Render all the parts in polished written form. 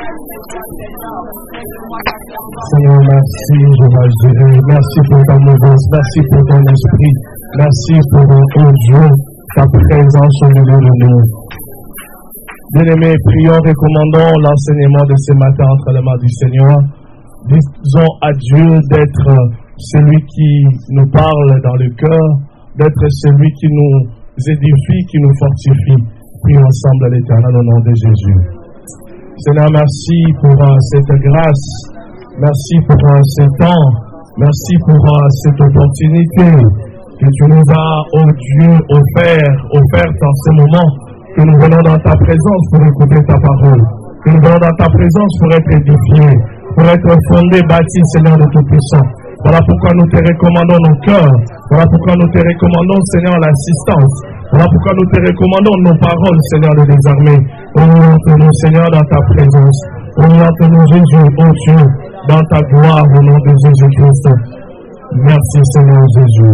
Seigneur, merci, Jéhovah Jireh. Merci pour ta mouvance, merci pour ton esprit, merci pour, oh Dieu, ta présence au milieu de nous. Bien-aimés, prions, recommandons l'enseignement de ce matin entre les mains du Seigneur. Disons à Dieu d'être celui qui nous parle dans le cœur, d'être celui qui nous édifie, qui nous fortifie. Prions ensemble à l'Éternel au nom de Jésus. Seigneur, merci pour cette grâce, merci pour ce temps, merci pour cette opportunité que tu nous as, oh Dieu, offerte en ce moment, que nous venons dans ta présence pour écouter ta parole, que nous venons dans ta présence pour être édifiés, pour être fondés, bâtis, Seigneur de Tout-Puissant. Voilà pourquoi nous te recommandons nos cœurs, voilà pourquoi nous te recommandons, Seigneur, l'assistance, voilà pourquoi nous te recommandons nos paroles, Seigneur de désarmer. Oriente-nous, Seigneur, dans ta présence. Oriente-nous, Jésus, oh Dieu, dans ta gloire, au nom de Jésus-Christ. Merci, Seigneur Jésus.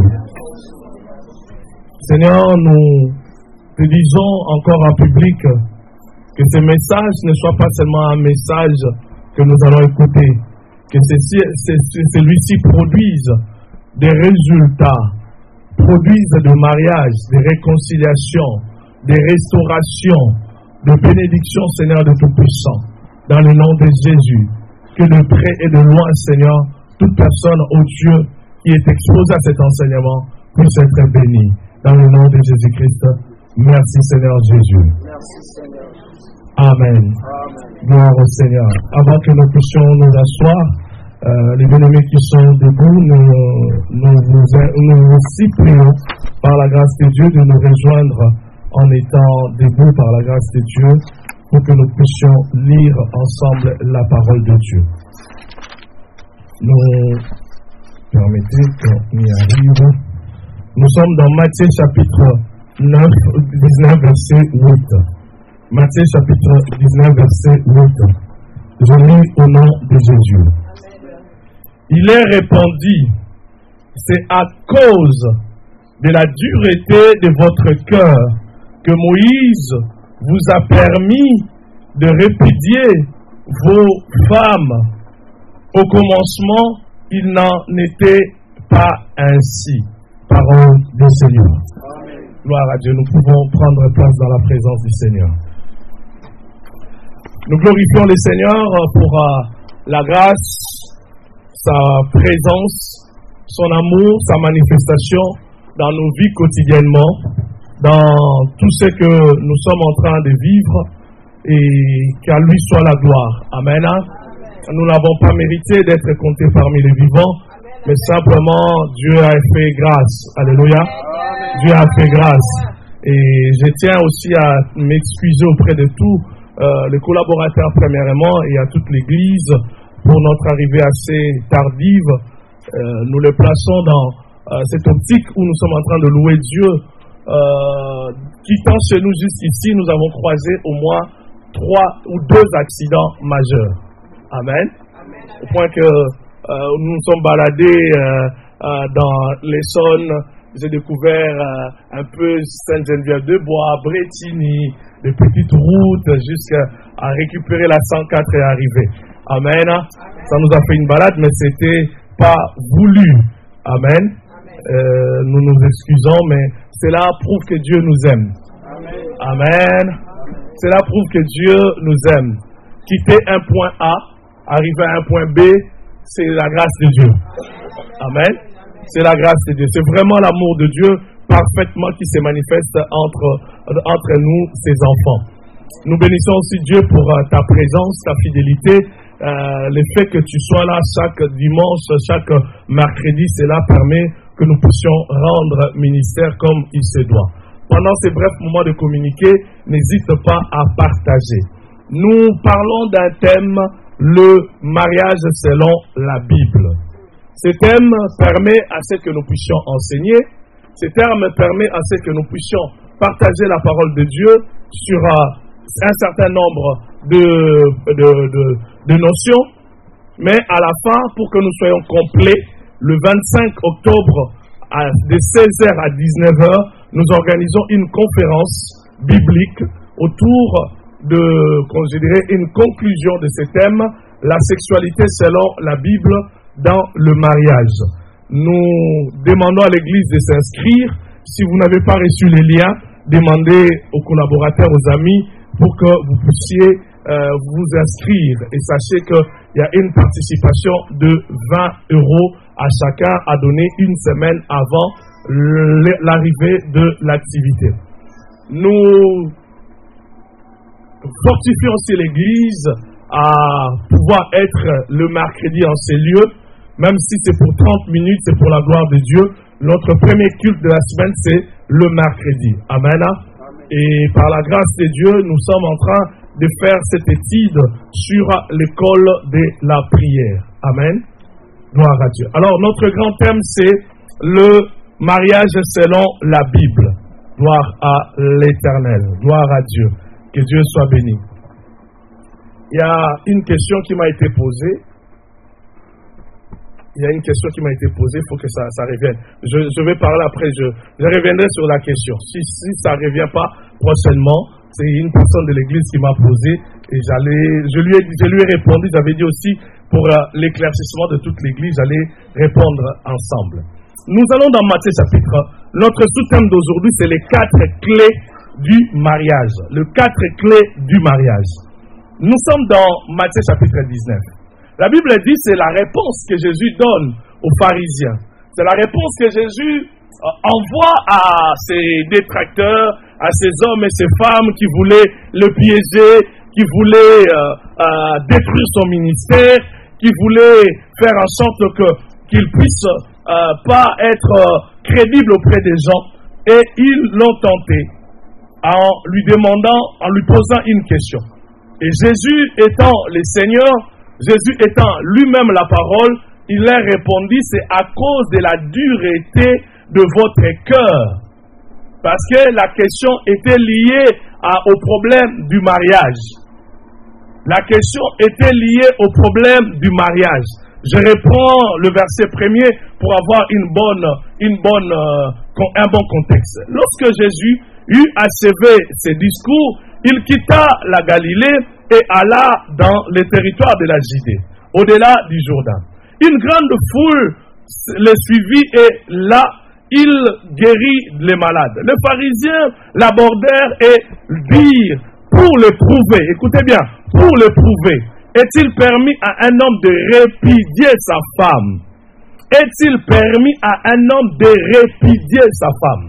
Seigneur, nous te disons encore en public que ce message ne soit pas seulement un message que nous allons écouter, que celui-ci produise des résultats, produise de mariage, de réconciliation, de restauration, de bénédiction, Seigneur de Tout-Puissant, dans le nom de Jésus. Que de près et de loin, Seigneur, toute personne, oh Dieu, qui est exposée à cet enseignement, puisse être bénie. Dans le nom de Jésus-Christ. Merci, Seigneur Jésus. Merci, Seigneur. Amen. Gloire au Seigneur. Avant que nous puissions nous asseoir, les bien-aimés qui sont debout, nous vous supplions par la grâce de Dieu de nous rejoindre en étant debout par la grâce de Dieu pour que nous puissions lire ensemble la parole de Dieu. Nous permettez qu'on y arrive. Nous sommes dans Matthieu chapitre 19 verset 8. Matthieu chapitre 19 verset 8. Je lis au nom de Jésus. Il est répondit, c'est à cause de la dureté de votre cœur que Moïse vous a permis de répudier vos femmes. Au commencement, il n'en était pas ainsi. Parole du Seigneur. Amen. Gloire à Dieu. Nous pouvons prendre place dans la présence du Seigneur. Nous glorifions le Seigneur pour la grâce, sa présence, son amour, sa manifestation dans nos vies quotidiennement, dans tout ce que nous sommes en train de vivre, et qu'à lui soit la gloire. Amen. Nous n'avons pas mérité d'être comptés parmi les vivants, mais simplement Dieu a fait grâce. Alléluia. Dieu a fait grâce. Et je tiens aussi à m'excuser auprès de tous les collaborateurs premièrement et à toute l'Église pour notre arrivée assez tardive. Nous les plaçons dans cette optique où nous sommes en train de louer Dieu. Quittant chez nous jusqu'ici, nous avons croisé au moins 3 ou 2 accidents majeurs. Amen. Au point que nous nous sommes baladés dans l'Essonne. J'ai découvert un peu Sainte-Geneviève-de-Bois, Bretigny, des petites routes jusqu'à récupérer la 104 et arriver. Amen. Ça nous a fait une balade, mais c'était pas voulu. Amen. Nous nous excusons, mais cela prouve que Dieu nous aime. Amen. Cela prouve que Dieu nous aime. Quitter un point A, arriver à un point B, c'est la grâce de Dieu. Amen. C'est la grâce de Dieu. C'est vraiment l'amour de Dieu parfaitement qui se manifeste entre nous, ses enfants. Nous bénissons aussi Dieu pour ta présence, ta fidélité. Le fait que tu sois là chaque dimanche, chaque mercredi, cela permet que nous puissions rendre ministère comme il se doit. Pendant ces brefs moments de communiquer, n'hésite pas à partager. Nous parlons d'un thème, le mariage selon la Bible. Ce thème permet à ce que nous puissions enseigner. Ce thème permet à ce que nous puissions partager la parole de Dieu sur un certain nombre de notions. Mais à la fin, pour que nous soyons complets, le 25 octobre, de 16h à 19h, nous organisons une conférence biblique autour de considérer une conclusion de ce thème, la sexualité selon la Bible dans le mariage. Nous demandons à l'Église de s'inscrire. Si vous n'avez pas reçu les liens, demandez aux collaborateurs, aux amis, pour que vous puissiez vous inscrire. Et sachez qu'il y a une participation de 20 € à chacun à donner une semaine avant l'arrivée de l'activité. Nous fortifions aussi l'Église à pouvoir être le mercredi en ces lieux, même si c'est pour 30 minutes, c'est pour la gloire de Dieu. Notre premier culte de la semaine, c'est le mercredi. Amen. Et par la grâce de Dieu, nous sommes en train de faire cette étude sur l'école de la prière. Amen. Gloire à Dieu. Alors, notre grand thème, c'est le mariage selon la Bible. Gloire à l'Éternel. Gloire à Dieu. Que Dieu soit béni. Il y a une question qui m'a été posée. Il faut que ça revienne. Je vais parler après, je reviendrai sur la question. Si ça ne revient pas prochainement, c'est une personne de l'église qui m'a posé et je lui ai répondu. J'avais dit aussi pour l'éclaircissement de toute l'église, j'allais répondre ensemble. Nous allons dans Matthieu chapitre. Notre sous-thème d'aujourd'hui, c'est les 4 clés du mariage. Les 4 clés du mariage. Nous sommes dans Matthieu chapitre 19. La Bible dit, c'est la réponse que Jésus donne aux pharisiens. C'est la réponse que Jésus envoie à ses détracteurs, à ces hommes et ces femmes qui voulaient le piéger, qui voulaient détruire son ministère, qui voulaient faire en sorte qu'il puisse pas être crédible auprès des gens. Et ils l'ont tenté en lui demandant, en lui posant une question. Et Jésus étant le Seigneur, Jésus étant lui-même la parole, il leur répondit, c'est à cause de la dureté de votre cœur. Parce que la question était liée au problème du mariage. La question était liée au problème du mariage. Je reprends le verset premier pour avoir un bon contexte. Lorsque Jésus eut achevé ses discours, il quitta la Galilée et alla dans le territoire de la Judée, au-delà du Jourdain. Une grande foule le suivit et là, il guérit les malades. Les pharisiens l'abordèrent et dirent, pour le prouver, écoutez bien, pour le prouver, est-il permis à un homme de répudier sa femme? Est-il permis à un homme de répudier sa femme?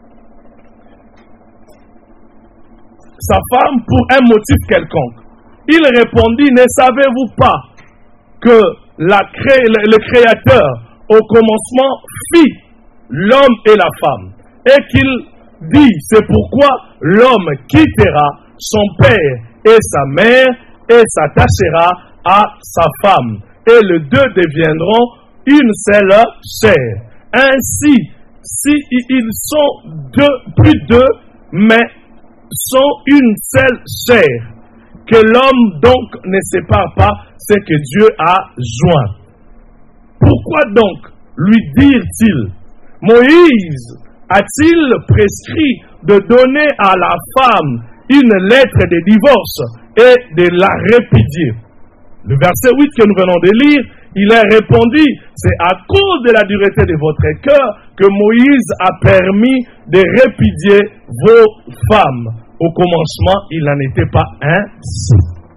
Sa femme pour un motif quelconque. Il répondit, ne savez-vous pas que le Créateur au commencement fit l'homme et la femme, et qu'il dit, c'est pourquoi l'homme quittera son père et sa mère et s'attachera à sa femme, et les deux deviendront une seule chair. Ainsi, si ils sont plus deux, mais sont une seule chair, que l'homme donc ne sépare pas ce que Dieu a joint. Pourquoi donc lui dire-t-il, Moïse a-t-il prescrit de donner à la femme une lettre de divorce et de la répudier? Le verset 8 que nous venons de lire, il a répondu, c'est à cause de la dureté de votre cœur que Moïse a permis de répudier vos femmes. Au commencement, il n'en était pas ainsi.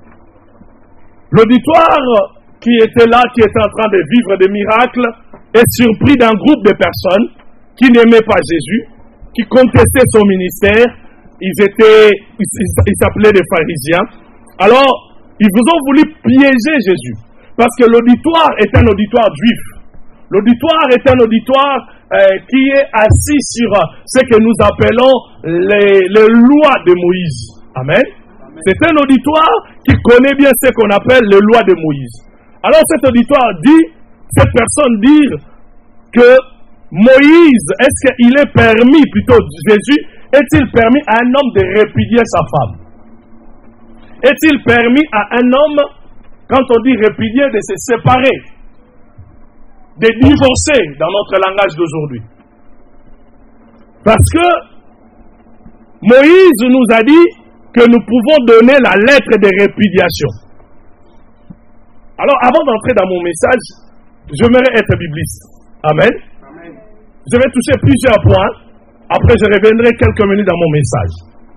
L'auditoire qui était là, qui était en train de vivre des miracles, est surpris d'un groupe de personnes qui n'aimaient pas Jésus, qui contestaient son ministère. Ils s'appelaient des pharisiens. Alors, ils vous ont voulu piéger Jésus. Parce que l'auditoire est un auditoire juif. L'auditoire est un auditoire qui est assis sur ce que nous appelons les lois de Moïse. Amen. C'est un auditoire qui connaît bien ce qu'on appelle les lois de Moïse. Alors cet auditoire dit, cette personne dit que Moïse, est-ce qu'il est permis, plutôt Jésus, est-il permis à un homme de répudier sa femme? Est-il permis à un homme, quand on dit répudier, de se séparer, de divorcer dans notre langage d'aujourd'hui? Parce que Moïse nous a dit, que nous pouvons donner la lettre de répudiation. Alors, avant d'entrer dans mon message, j'aimerais être bibliste. Amen. Amen. Je vais toucher plusieurs points. Après, je reviendrai quelques minutes dans mon message.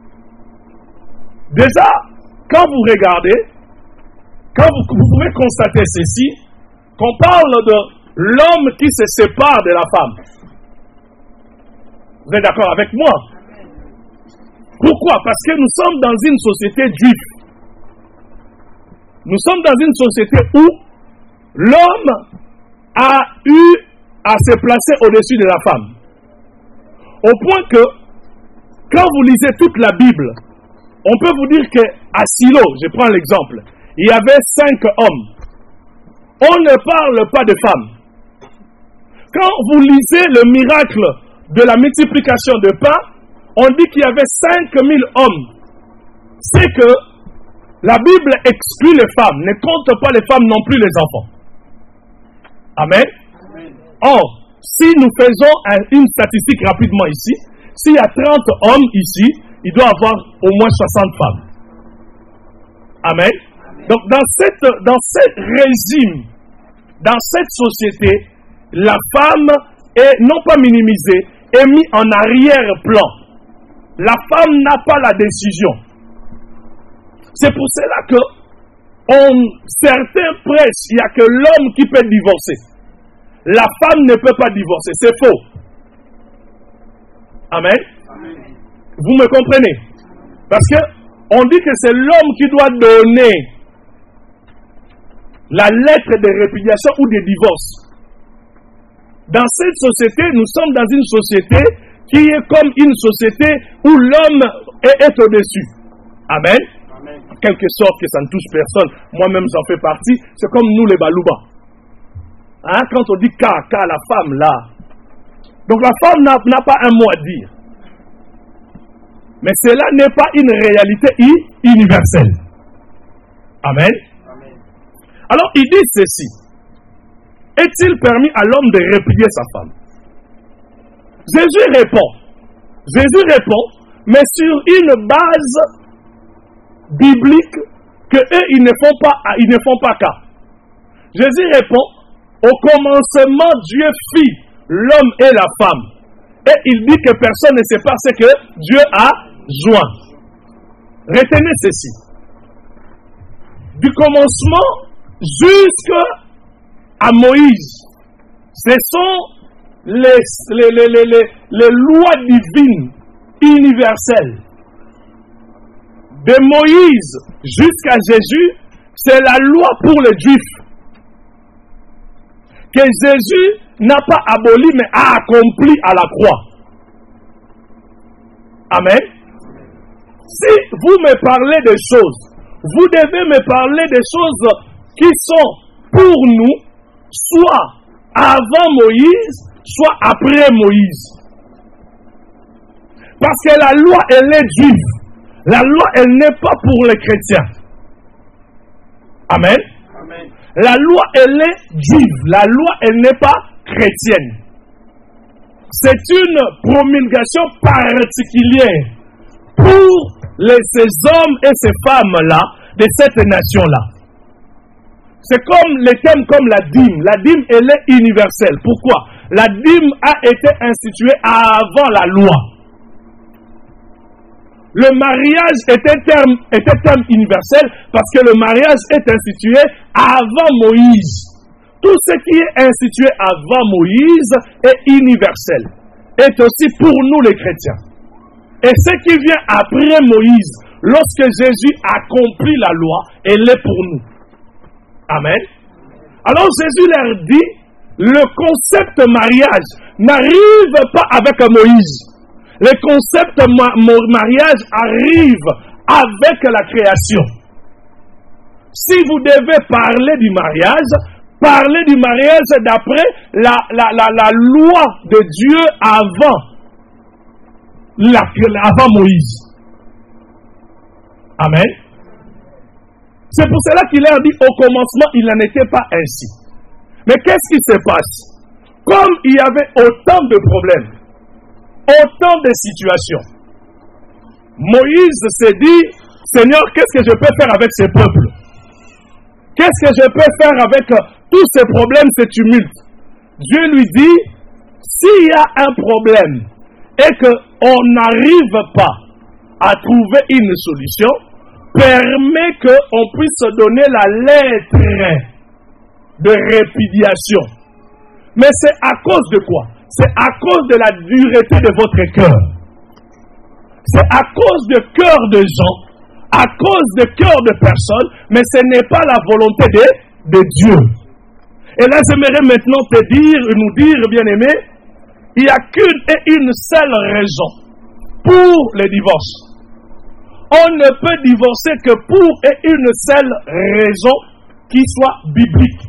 Déjà, quand vous regardez, vous pouvez constater ceci, qu'on parle de l'homme qui se sépare de la femme. Vous êtes d'accord avec moi? Pourquoi? Parce que nous sommes dans une société juive. Nous sommes dans une société où l'homme a eu à se placer au-dessus de la femme. Au point que, quand vous lisez toute la Bible, on peut vous dire qu'à Silo, je prends l'exemple, il y avait 5 hommes. On ne parle pas de femmes. Quand vous lisez le miracle de la multiplication de pain, on dit qu'il y avait 5000 hommes. C'est que la Bible exclut les femmes, ne compte pas les femmes non plus les enfants. Amen. Or, si nous faisons une statistique rapidement ici, s'il y a 30 hommes ici, il doit y avoir au moins 60 femmes. Amen. Donc, dans ce régime, dans cette société, la femme est non pas minimisée, est mise en arrière-plan. La femme n'a pas la décision. C'est pour cela que certains prêchent, il n'y a que l'homme qui peut divorcer. La femme ne peut pas divorcer, c'est faux. Amen. Amen. Vous me comprenez? Parce que on dit que c'est l'homme qui doit donner la lettre de répudiation ou de divorce. Dans cette société, nous sommes dans une société qui est comme une société où l'homme est au-dessus. Amen. Amen. En quelque sorte que ça ne touche personne. Moi-même, j'en fais partie. C'est comme nous les Balouba. Hein? Quand on dit Kaka, la femme là. Donc la femme n'a pas un mot à dire. Mais cela n'est pas une réalité universelle. Amen. Amen. Alors il dit ceci. Est-il permis à l'homme de répudier sa femme? Jésus répond, mais sur une base biblique que eux ils ne font pas cas. Jésus répond, au commencement Dieu fit l'homme et la femme. Et il dit que personne ne sait pas ce que Dieu a joint. Retenez ceci. Du commencement jusqu'à Moïse, ce sont les lois divines universelles. De Moïse jusqu'à Jésus, c'est la loi pour les Juifs. Que Jésus n'a pas aboli, mais a accompli à la croix. Amen. Si vous me parlez des choses, vous devez me parler des choses qui sont pour nous, soit avant Moïse, soit après Moïse. Parce que la loi, elle est juive. La loi, elle n'est pas pour les chrétiens. Amen. Amen. La loi, elle est juive. La loi, elle n'est pas chrétienne. C'est une promulgation particulière pour ces hommes et ces femmes-là de cette nation-là. C'est comme les thèmes comme la dîme. La dîme, elle est universelle. Pourquoi? La dîme a été instituée avant la loi. Le mariage était terme universel parce que le mariage est institué avant Moïse. Tout ce qui est institué avant Moïse est universel. Est aussi pour nous les chrétiens. Et ce qui vient après Moïse, lorsque Jésus accomplit la loi, elle est pour nous. Amen. Alors Jésus leur dit, le concept mariage n'arrive pas avec Moïse. Le concept mariage arrive avec la création. Si vous devez parler du mariage d'après la loi de Dieu avant Moïse. Amen. C'est pour cela qu'il leur dit, au commencement, il n'en était pas ainsi. Mais qu'est-ce qui se passe? Comme il y avait autant de problèmes, autant de situations, Moïse s'est dit, Seigneur, qu'est-ce que je peux faire avec ces peuples? Qu'est-ce que je peux faire avec tous ces problèmes, ces tumultes? Dieu lui dit, s'il y a un problème et qu'on n'arrive pas à trouver une solution, permet qu'on puisse donner la lettre de répudiation. Mais c'est à cause de quoi? C'est à cause de la dureté de votre cœur. C'est à cause de cœur de gens, à cause de cœur de personnes, mais ce n'est pas la volonté de Dieu. Et là, j'aimerais maintenant te dire, nous dire, bien-aimé, il n'y a qu'une et une seule raison pour les divorces. On ne peut divorcer que pour et une seule raison qui soit biblique.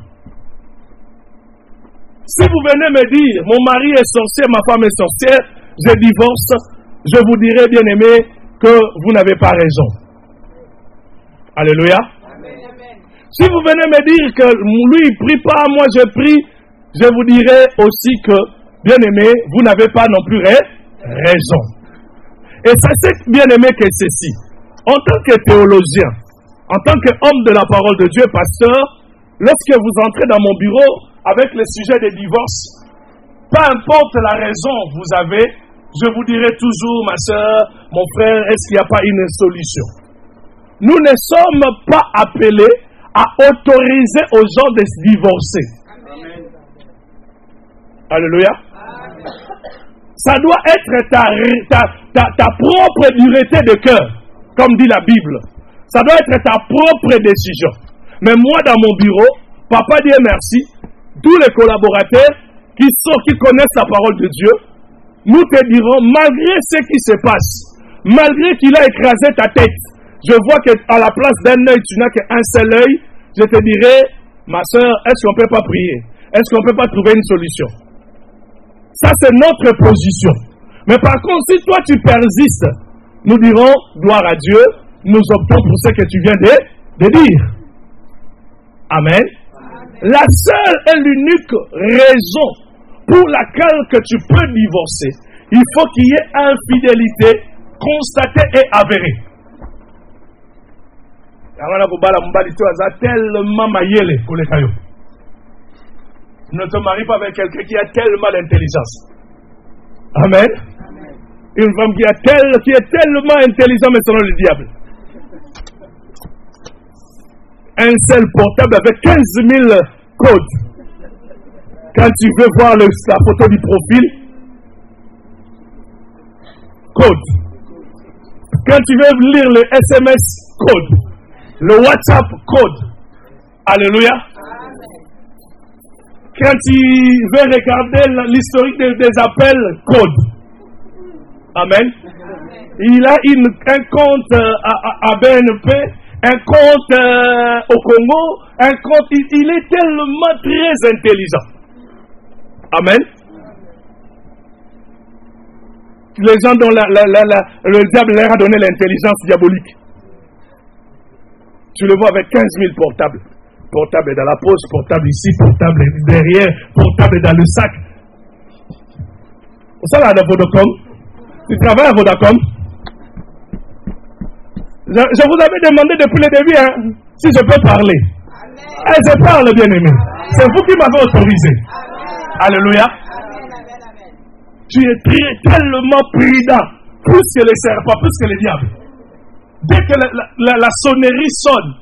Si vous venez me dire, mon mari est sorcier, ma femme est sorcière, je divorce, je vous dirai, bien-aimé, que vous n'avez pas raison. Alléluia. Amen. Si vous venez me dire que lui, il ne prie pas, moi je prie, je vous dirai aussi que, bien-aimé, vous n'avez pas non plus raison. Et sachez, bien-aimé, que ceci, en tant que théologien, en tant qu'homme de la parole de Dieu, pasteur, lorsque vous entrez dans mon bureau avec le sujet des divorces, peu importe la raison que vous avez, je vous dirai toujours, ma soeur, mon frère, est-ce qu'il n'y a pas une solution? Nous ne sommes pas appelés à autoriser aux gens de se divorcer. Amen. Alléluia. Amen. Ça doit être ta propre dureté de cœur, comme dit la Bible. Ça doit être ta propre décision. Mais moi, dans mon bureau, papa Dieu merci, tous les collaborateurs qui connaissent la parole de Dieu, nous te dirons, malgré ce qui se passe, malgré qu'il a écrasé ta tête, je vois qu'à la place d'un œil, tu n'as qu'un seul œil, je te dirai, ma soeur, est-ce qu'on ne peut pas prier? Est-ce qu'on ne peut pas trouver une solution? Ça, c'est notre position. Mais par contre, si toi, tu persistes, nous dirons, gloire à Dieu, nous optons pour ce que tu viens de dire. Amen. La seule et l'unique raison pour laquelle que tu peux divorcer, il faut qu'il y ait infidélité constatée et avérée. Ne te marie pas avec quelqu'un qui a tellement d'intelligence. Amen. Une femme qui est tellement intelligente, mais selon le diable. Un seul portable avec 15 000 codes. Quand tu veux voir la photo du profil, code. Quand tu veux lire le SMS, code. Le WhatsApp, code. Alléluia. Quand tu veux regarder l'historique des appels, code. Amen. Il a un compte à BNP, un compte au Congo, un compte. Il est tellement très intelligent. Amen. Les gens dont le diable leur a donné l'intelligence diabolique. Tu le vois avec 15 000 portables. Portable dans la poche, portable ici, portable derrière, portable dans le sac. Vous savez, à Vodacom, tu travailles à Vodacom. Je vous avais demandé depuis le début si je peux parler. Et je parle, bien-aimé. C'est vous qui m'avez autorisé. Amen. Alléluia. Amen. Tu es tellement prudent, plus que les serpents, plus que les diables. Dès que la sonnerie sonne,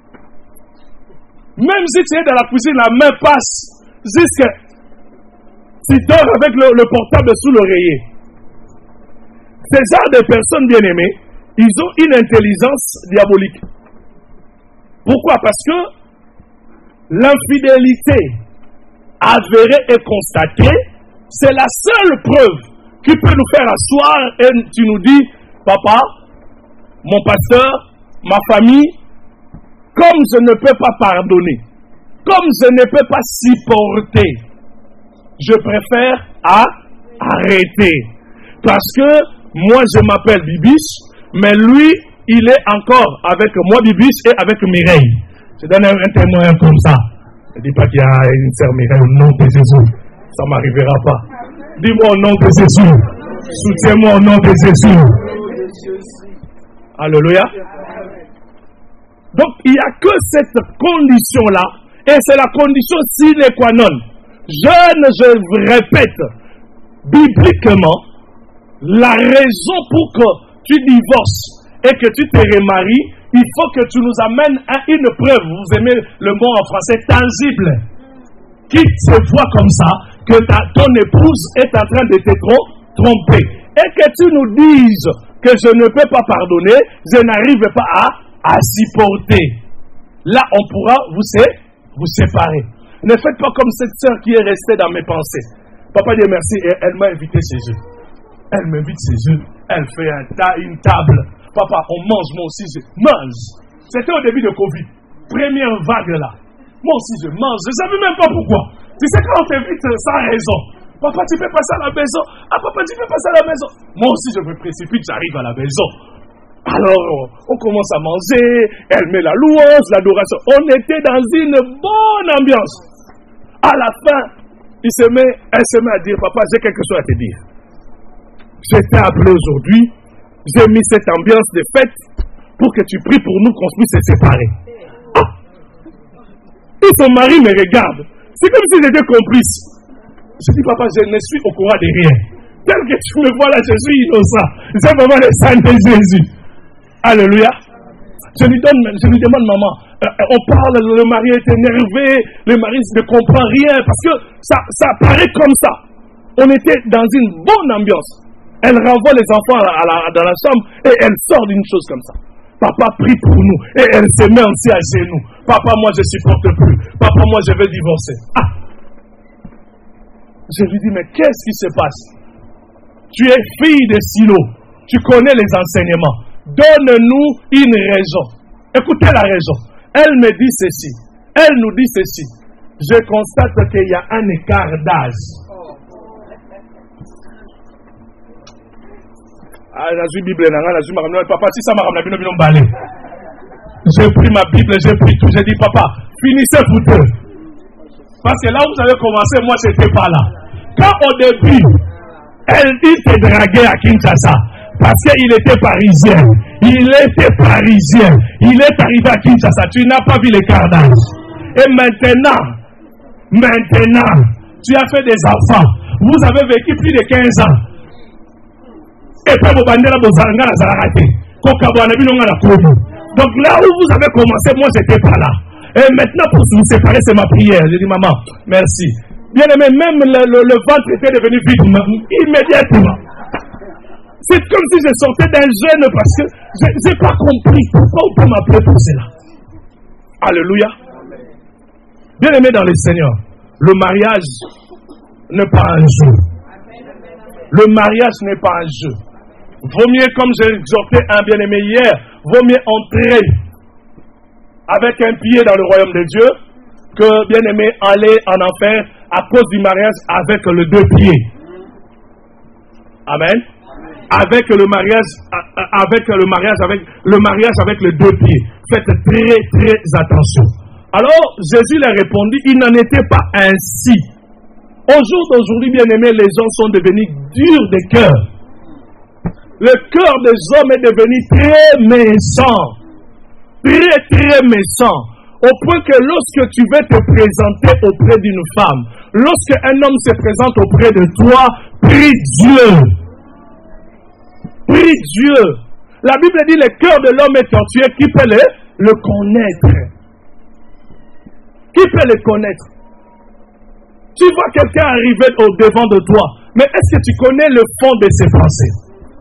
même si tu es dans la cuisine, la main passe jusqu'à tu dors avec le portable sous l'oreiller. Ces genres de personnes bien-aimées, ils ont une intelligence diabolique. Pourquoi? Parce que l'infidélité avérée et constatée, c'est la seule preuve qui peut nous faire asseoir et tu nous dis, papa, mon pasteur, ma famille, comme je ne peux pas pardonner, comme je ne peux pas supporter, je préfère arrêter. Parce que moi, je m'appelle Bibiche, mais lui, il est encore avec moi, Bibiche, et avec Mireille. Je donne un témoin comme ça. Ne dis pas qu'il y a une sœur Mireille au nom de Jésus. Ça ne m'arrivera pas. Dis-moi au nom de Jésus. Soutiens-moi au nom de Jésus. Alléluia. Donc, il n'y a que cette condition-là, et c'est la condition sine qua non. Je répète, bibliquement, la raison pour que tu divorces et que tu te remaries, il faut que tu nous amènes à une preuve. Vous aimez le mot en français tangible, qui se voit comme ça, que ton épouse est en train de te tromper. Et que tu nous dises que je ne peux pas pardonner, je n'arrive pas à supporter. Là, on pourra vous séparer. Ne faites pas comme cette sœur qui est restée dans mes pensées. Papa dit merci et elle m'a invité chez eux. Elle m'invite chez eux. Elle fait une table. Papa, on mange, moi aussi je mange. C'était au début de Covid. Première vague là. Moi aussi je mange. Je ne savais même pas pourquoi. Tu sais quand on t'invite sans raison. Papa, tu peux passer à la maison. Ah, papa, tu peux passer à la maison. Moi aussi je me précipite, j'arrive à la maison. Alors, on commence à manger. Elle met la louange, l'adoration. On était dans une bonne ambiance. À la fin, elle se met à dire, papa, j'ai quelque chose à te dire. J'étais appelé aujourd'hui. J'ai mis cette ambiance de fête pour que tu pries pour nous qu'on puisse se séparer. Ah! Et son mari me regarde. C'est comme si j'étais complice. Je dis, papa, je ne suis au courant de rien. Tel que tu me vois là, je suis innocent. C'est vraiment le sang de Jésus. Alléluia. Je lui demande, maman, on parle, le mari est énervé, le mari ne comprend rien, parce que ça paraît comme ça. On était dans une bonne ambiance. Elle renvoie les enfants dans la chambre et elle sort d'une chose comme ça. Papa prie pour nous et elle se met aussi à genoux. Papa, moi je ne supporte plus. Papa, moi je vais divorcer. Ah! Je lui dis, mais qu'est-ce qui se passe? Tu es fille de Silo. Tu connais les enseignements. Donne-nous une raison. Écoutez la raison. Elle me dit ceci. Elle nous dit ceci. Je constate qu'il y a un écart d'âge. Ah, j'ai Bible, papa, si ça m'a ramené, j'ai pris ma Bible, j'ai pris tout, j'ai dit, papa, finissez vous deux. Parce que là où vous avez commencé, moi, je n'étais pas là. Quand au début, elle dit te draguer à Kinshasa, parce qu'il était parisien. Il était parisien. Il est arrivé à Kinshasa. Tu n'as pas vu l'écart d'âge. Et maintenant, tu as fait des enfants. Vous avez vécu plus de 15 ans. Et puis, vous avez raté. Donc là où vous avez commencé, moi, je n'étais pas là. Et maintenant, pour vous séparer, c'est ma prière. Je dis, maman, merci. Bien aimé, même le ventre était devenu vide immédiatement. C'est comme si je sortais d'un jeûne parce que je n'ai pas compris pourquoi on peut m'appeler pour cela. Alléluia. Bien aimé dans le Seigneur, le mariage n'est pas un jeu. Le mariage n'est pas un jeu. Vaut mieux, comme j'ai exhorté un bien-aimé hier, vaut mieux entrer avec un pied dans le royaume de Dieu que, bien-aimé, aller en enfer à cause du mariage avec les deux pieds. Amen. Avec le mariage avec les deux pieds. Faites très, très attention. Alors, Jésus leur répondit, il n'en était pas ainsi. Au jour d'aujourd'hui, bien-aimés, les gens sont devenus durs de cœur. Le cœur des hommes est devenu très méchant. Très, très méchant. Au point que lorsque tu veux te présenter auprès d'une femme, lorsque un homme se présente auprès de toi, prie Dieu. Prie Dieu. La Bible dit le cœur de l'homme est tortueux. Qui peut le connaître? Qui peut le connaître? Tu vois quelqu'un arriver au devant de toi, mais est-ce que tu connais le fond de ses pensées?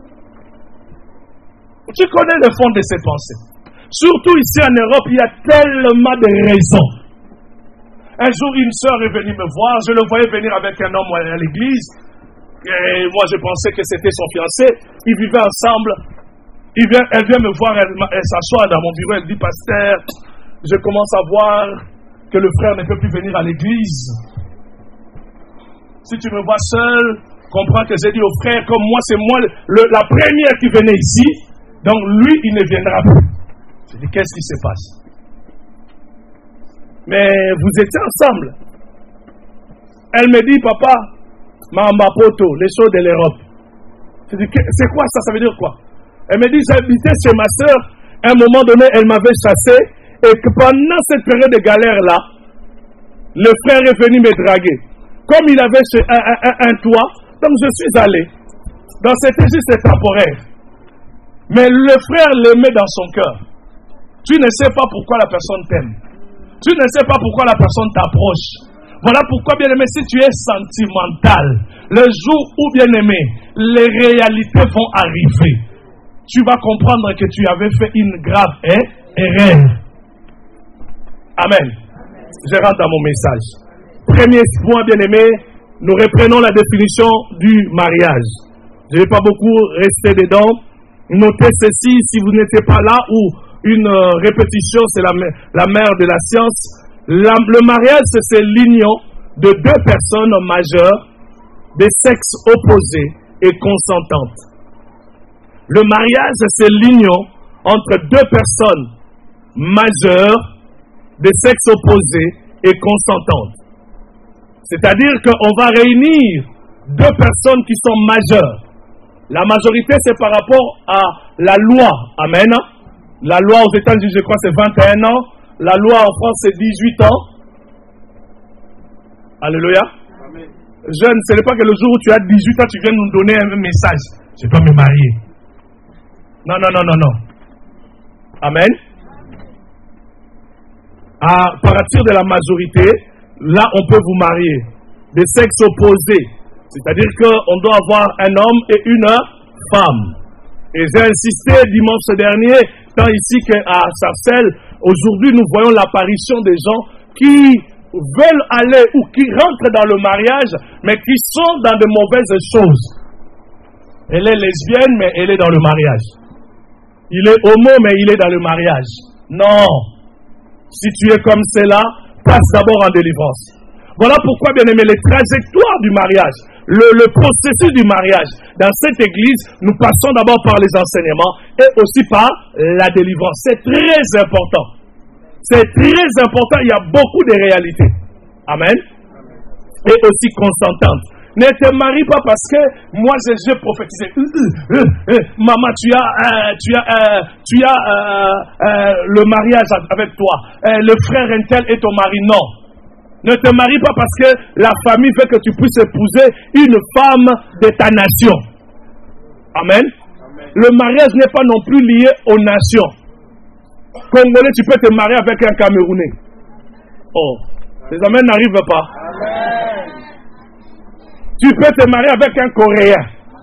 Tu connais le fond de ses pensées. Surtout ici en Europe, il y a tellement de raisons. Un jour, une sœur est venue me voir. Je le voyais venir avec un homme à l'église. Et moi, je pensais que c'était son fiancé. Ils vivaient ensemble. Elle vient me voir. Elle s'assoit dans mon bureau. Elle dit, pasteur, je commence à voir que le frère ne peut plus venir à l'église. Si tu me vois seul, comprends que j'ai dit au frère, comme moi, c'est moi la première qui venait ici. Donc lui, il ne viendra plus. Je dis, qu'est-ce qui se passe? Mais vous étiez ensemble. Elle me dit, papa, Mamba Poto, les choses de l'Europe. Je dis, c'est quoi ça? Ça veut dire quoi? Elle me dit, j'habitais chez ma soeur. À un moment donné, elle m'avait chassé. Et que pendant cette période de galère-là, le frère est venu me draguer. Comme il avait un toit, donc je suis allé. Donc c'était juste temporaire. Mais le frère le met dans son cœur. Tu ne sais pas pourquoi la personne t'aime. Tu ne sais pas pourquoi la personne t'approche. Voilà pourquoi, bien-aimé, si tu es sentimental, le jour où, bien-aimé, les réalités vont arriver, tu vas comprendre que tu avais fait une grave erreur. Amen. Je rentre dans mon message. Premier point, bien-aimé, nous reprenons la définition du mariage. Je ne vais pas beaucoup rester dedans. Notez ceci, si vous n'étiez pas là, ou une répétition, c'est la mère de la science. Le mariage, c'est l'union de deux personnes majeures, de sexes opposés et consentantes. Le mariage, c'est l'union entre deux personnes majeures, de sexes opposés et consentantes. C'est-à-dire qu'on va réunir deux personnes qui sont majeures. La majorité, c'est par rapport à la loi. Amen. La loi aux États-Unis, je crois, c'est 21 ans. La loi en France, c'est 18 ans. Alléluia. Amen. Jeune, ce n'est pas que le jour où tu as 18 ans, tu viens nous donner un message. Je dois me marier. Non. Amen. À partir de la majorité, là, on peut vous marier. Des sexes opposés. C'est-à-dire qu'on doit avoir un homme et une femme. Et j'ai insisté dimanche dernier, tant ici qu'à Sarcelles, aujourd'hui nous voyons l'apparition des gens qui veulent aller ou qui rentrent dans le mariage, mais qui sont dans de mauvaises choses. Elle est lesbienne, mais elle est dans le mariage. Il est homo, mais il est dans le mariage. Non. Si tu es comme cela, passe d'abord en délivrance. Voilà pourquoi, bien aimé, les trajectoires du mariage, le processus du mariage, dans cette église, nous passons d'abord par les enseignements et aussi par la délivrance. C'est très important. C'est très important, il y a beaucoup de réalités. Amen. Et aussi consentantes. Ne te marie pas parce que moi j'ai prophétisé. Maman, tu as le mariage avec toi. Le frère Intel est ton mari. Non. Ne te marie pas parce que la famille fait que tu puisses épouser une femme de ta nation. Amen. Le mariage n'est pas non plus lié aux nations. Congolais, tu peux te marier avec un Camerounais. Oh, les amens n'arrivent pas. Amen. Tu peux te marier avec un Coréen.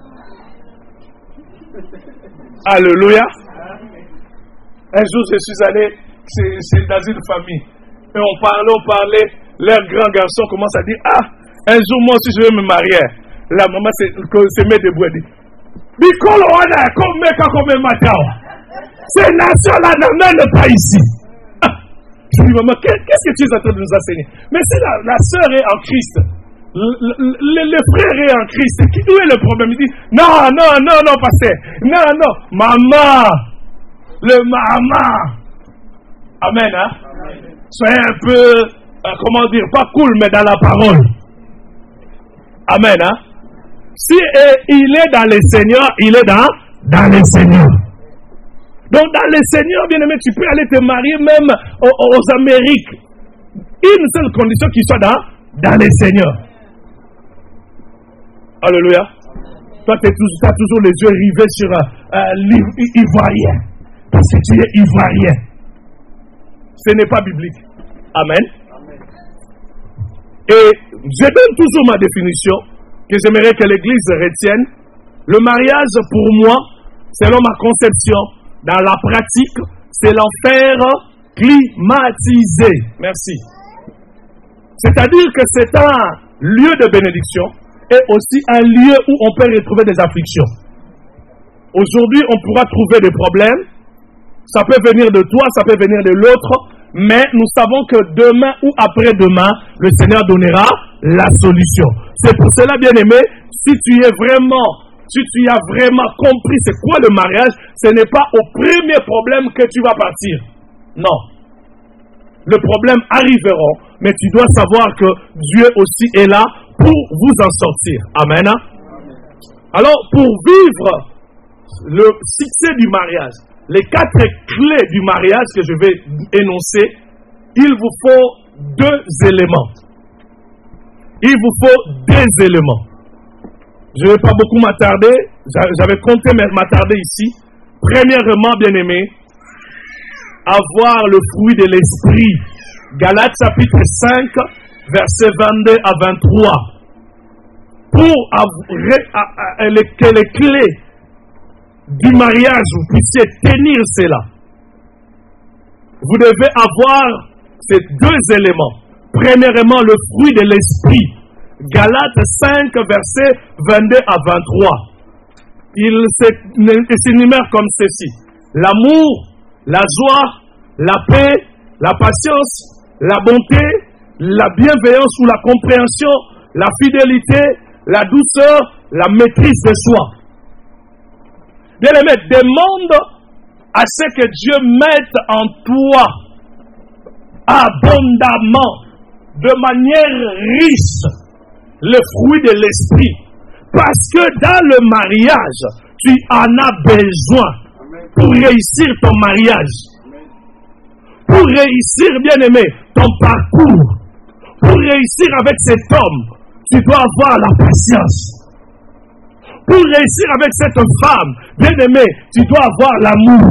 Alléluia. Un jour, je suis allé dans une famille. Et on parlait. Leur grand garçon commence à dire, un jour, moi aussi, je vais me marier. La maman se met debout et dit, ces nations-là n'amènent pas ici. Je dis, maman, qu'est-ce que tu es en train de nous enseigner? Mais si la sœur est en Christ, le frère est en Christ, où est le problème? Il dit, non, pasteur. Non, maman. Le maman. Amen, hein? Amen. Soyez un peu, comment dire, pas cool, mais dans la parole. Amen, hein? Si il est dans le Seigneur, il est dans le Seigneur. Donc, dans le Seigneur, bien aimé, tu peux aller te marier même aux Amériques. Une seule condition qu'il soit dans le Seigneur. Alléluia. Toi, tu as toujours les yeux rivés sur l'ivoirien. Parce que tu es ivoirien. Ce n'est pas biblique. Amen. Et je donne toujours ma définition que j'aimerais que l'Église retienne. Le mariage, pour moi, selon ma conception, dans la pratique, c'est l'enfer climatisé. Merci. C'est-à-dire que c'est un lieu de bénédiction et aussi un lieu où on peut retrouver des afflictions. Aujourd'hui, on pourra trouver des problèmes. Ça peut venir de toi, ça peut venir de l'autre. Mais nous savons que demain ou après-demain, le Seigneur donnera la solution. C'est pour cela, bien-aimé, si tu as vraiment compris c'est quoi le mariage, ce n'est pas au premier problème que tu vas partir. Non. Le problème arrivera, mais tu dois savoir que Dieu aussi est là pour vous en sortir. Amen. Alors, pour vivre le succès du mariage, les 4 clés du mariage que je vais énoncer, il vous faut 2 éléments. Il vous faut 2 éléments. Je ne vais pas beaucoup m'attarder. J'avais compté m'attarder ici. Premièrement, bien-aimé, avoir le fruit de l'esprit. Galates chapitre 5, versets 22 à 23. Pour que les clés du mariage, vous puissiez tenir cela. Vous devez avoir ces 2 éléments. Premièrement, le fruit de l'esprit. Galates 5, versets 22 à 23. Il s'énumère comme ceci. L'amour, la joie, la paix, la patience, la bonté, la bienveillance ou la compréhension, la fidélité, la douceur, la maîtrise de soi. Bien-aimé, demande à ce que Dieu mette en toi abondamment, de manière riche, le fruit de l'esprit. Parce que dans le mariage, tu en as besoin pour réussir ton mariage. Pour réussir, bien-aimé, ton parcours. Pour réussir avec cet homme, tu dois avoir la patience. Pour réussir avec cette femme, bien-aimé, tu dois avoir l'amour.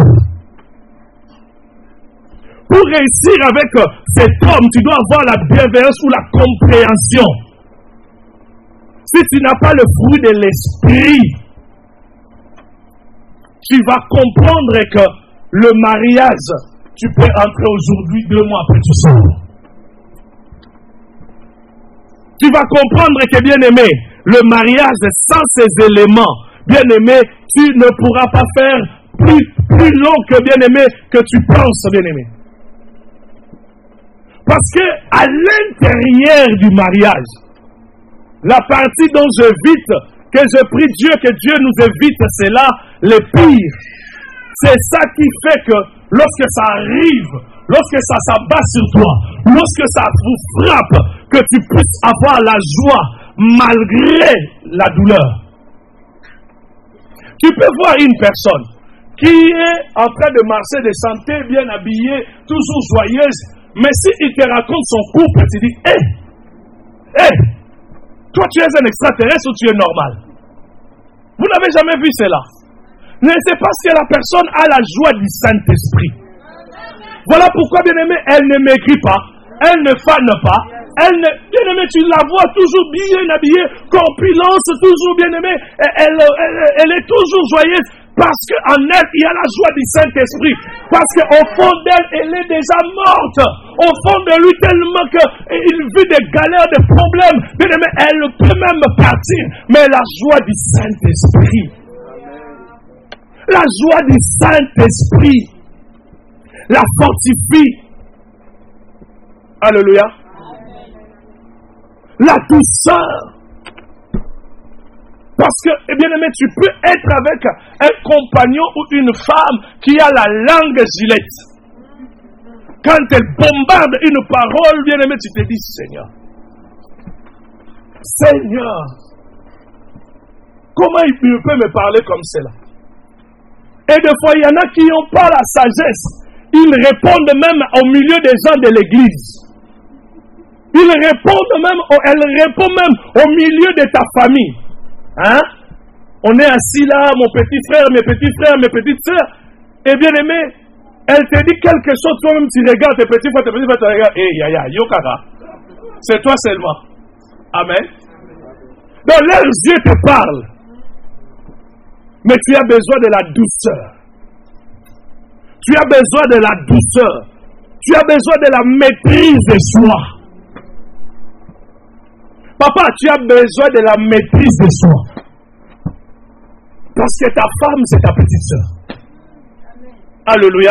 Pour réussir avec cet homme, tu dois avoir la bienveillance ou la compréhension. Si tu n'as pas le fruit de l'esprit, tu vas comprendre que le mariage, tu peux entrer aujourd'hui, 2 mois après tu sors. Tu vas comprendre que, bien-aimé, le mariage sans ces éléments, bien-aimé, tu ne pourras pas faire plus long que, bien-aimé, que tu penses, bien-aimé. Parce que à l'intérieur du mariage, la partie dont j'évite, que je prie Dieu, que Dieu nous évite, c'est là le pire. C'est ça qui fait que lorsque ça arrive, lorsque ça s'abat sur toi, lorsque ça vous frappe, que tu puisses avoir la joie malgré la douleur. Tu peux voir une personne qui est en train de marcher de santé, bien habillée, toujours joyeuse, mais s'il te raconte son couple, tu dis, hé, toi tu es un extraterrestre ou tu es normal? Vous n'avez jamais vu cela. Mais c'est parce que la personne a la joie du Saint-Esprit. Voilà pourquoi, bien-aimé, elle ne maigrit pas, elle ne fane pas, bien-aimé, tu la vois toujours bien habillée, corpulence, toujours bien-aimé, elle est toujours joyeuse, parce qu'en elle, il y a la joie du Saint-Esprit. Parce qu'au fond d'elle, elle est déjà morte. Au fond de lui, tellement qu'il vit des galères, des problèmes, bien-aimé, elle peut même partir. Mais la joie du Saint-Esprit, la joie du Saint-Esprit la fortifie. Alléluia. La douceur. Parce que, bien aimé, tu peux être avec un compagnon ou une femme qui a la langue gilette. Quand elle bombarde une parole, bien aimé, tu te dis, Seigneur, comment il peut me parler comme cela? Et des fois, il y en a qui n'ont pas la sagesse. Ils répondent même au milieu des gens de l'église. Elle répond même au milieu de ta famille. Hein? On est assis là, mon petit frère, mes petits frères, mes petites sœurs. Et bien aimé, elle te dit quelque chose, toi-même tu regardes tes petits frères, tu regardes, yokara. C'est toi seulement. Amen. Donc leurs yeux te parlent. Mais tu as besoin de la douceur. Tu as besoin de la douceur. Tu as besoin de la maîtrise de soi. Papa, tu as besoin de la maîtrise de soi. Parce que ta femme, c'est ta petite sœur. Alléluia.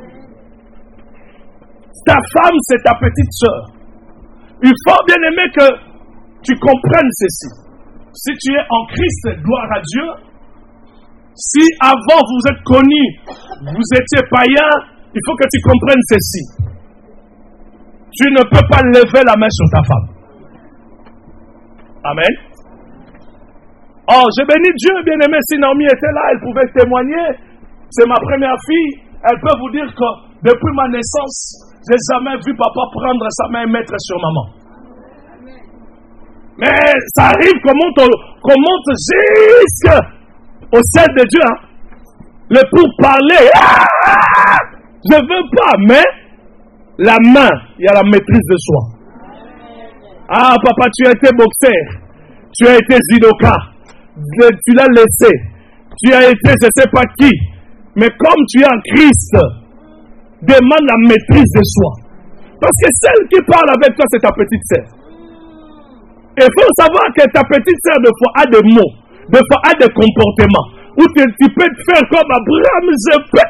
Ta femme, c'est ta petite sœur. Il faut bien aimer que tu comprennes ceci. Si tu es en Christ, gloire à Dieu. Si avant vous êtes connu, vous étiez païen, il faut que tu comprennes ceci. Tu ne peux pas lever la main sur ta femme. Amen. Oh, j'ai béni Dieu, bien-aimé. Si Naomi était là, elle pouvait témoigner. C'est ma première fille. Elle peut vous dire que depuis ma naissance, je n'ai jamais vu papa prendre sa main et mettre sur maman. Mais ça arrive qu'on monte jusqu'au ciel de Dieu. Hein? Le pour parler. Je ne veux pas, mais la main, il y a la maîtrise de soi. Ah, papa, tu as été boxeur. Tu as été judoka. Tu l'as laissé. Tu as été je ne sais pas qui. Mais comme tu es en Christ, demande la maîtrise de soi. Parce que celle qui parle avec toi, c'est ta petite sœur. Et il faut savoir que ta petite sœur, de fois, a des mots, de fois, a des comportements. Où tu peux te faire comme Abraham, je peux.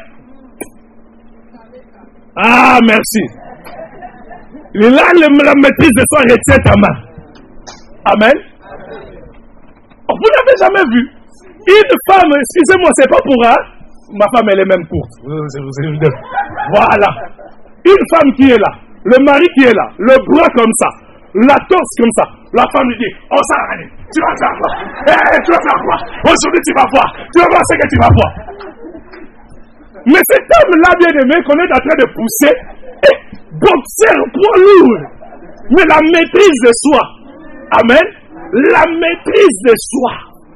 Ah, merci. Là, la maîtrise de soi retient ta main. Amen. Vous n'avez jamais vu une femme, excusez-moi, c'est pas pour elle. Ma femme, elle est même courte. Voilà. Une femme qui est là, le mari qui est là, le bras comme ça, la torse comme ça. La femme lui dit, oh ça, allez, tu vas faire quoi? Tu vas faire quoi? Aujourd'hui, tu vas voir. Tu vas voir ce que tu vas voir. Mais cet homme-là, bien aimé, qu'on est en train de pousser, est boxeur, poids lourd. Mais la maîtrise de soi. Amen. La maîtrise de soi.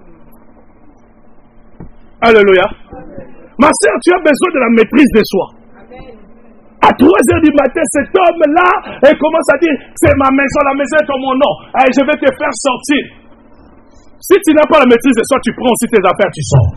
Alléluia. Ma soeur, tu as besoin de la maîtrise de soi. À 3h du matin, cet homme-là, il commence à dire, c'est ma maison, la maison est en mon nom. Allez, je vais te faire sortir. Si tu n'as pas la maîtrise de soi, tu prends aussi tes affaires, tu sors.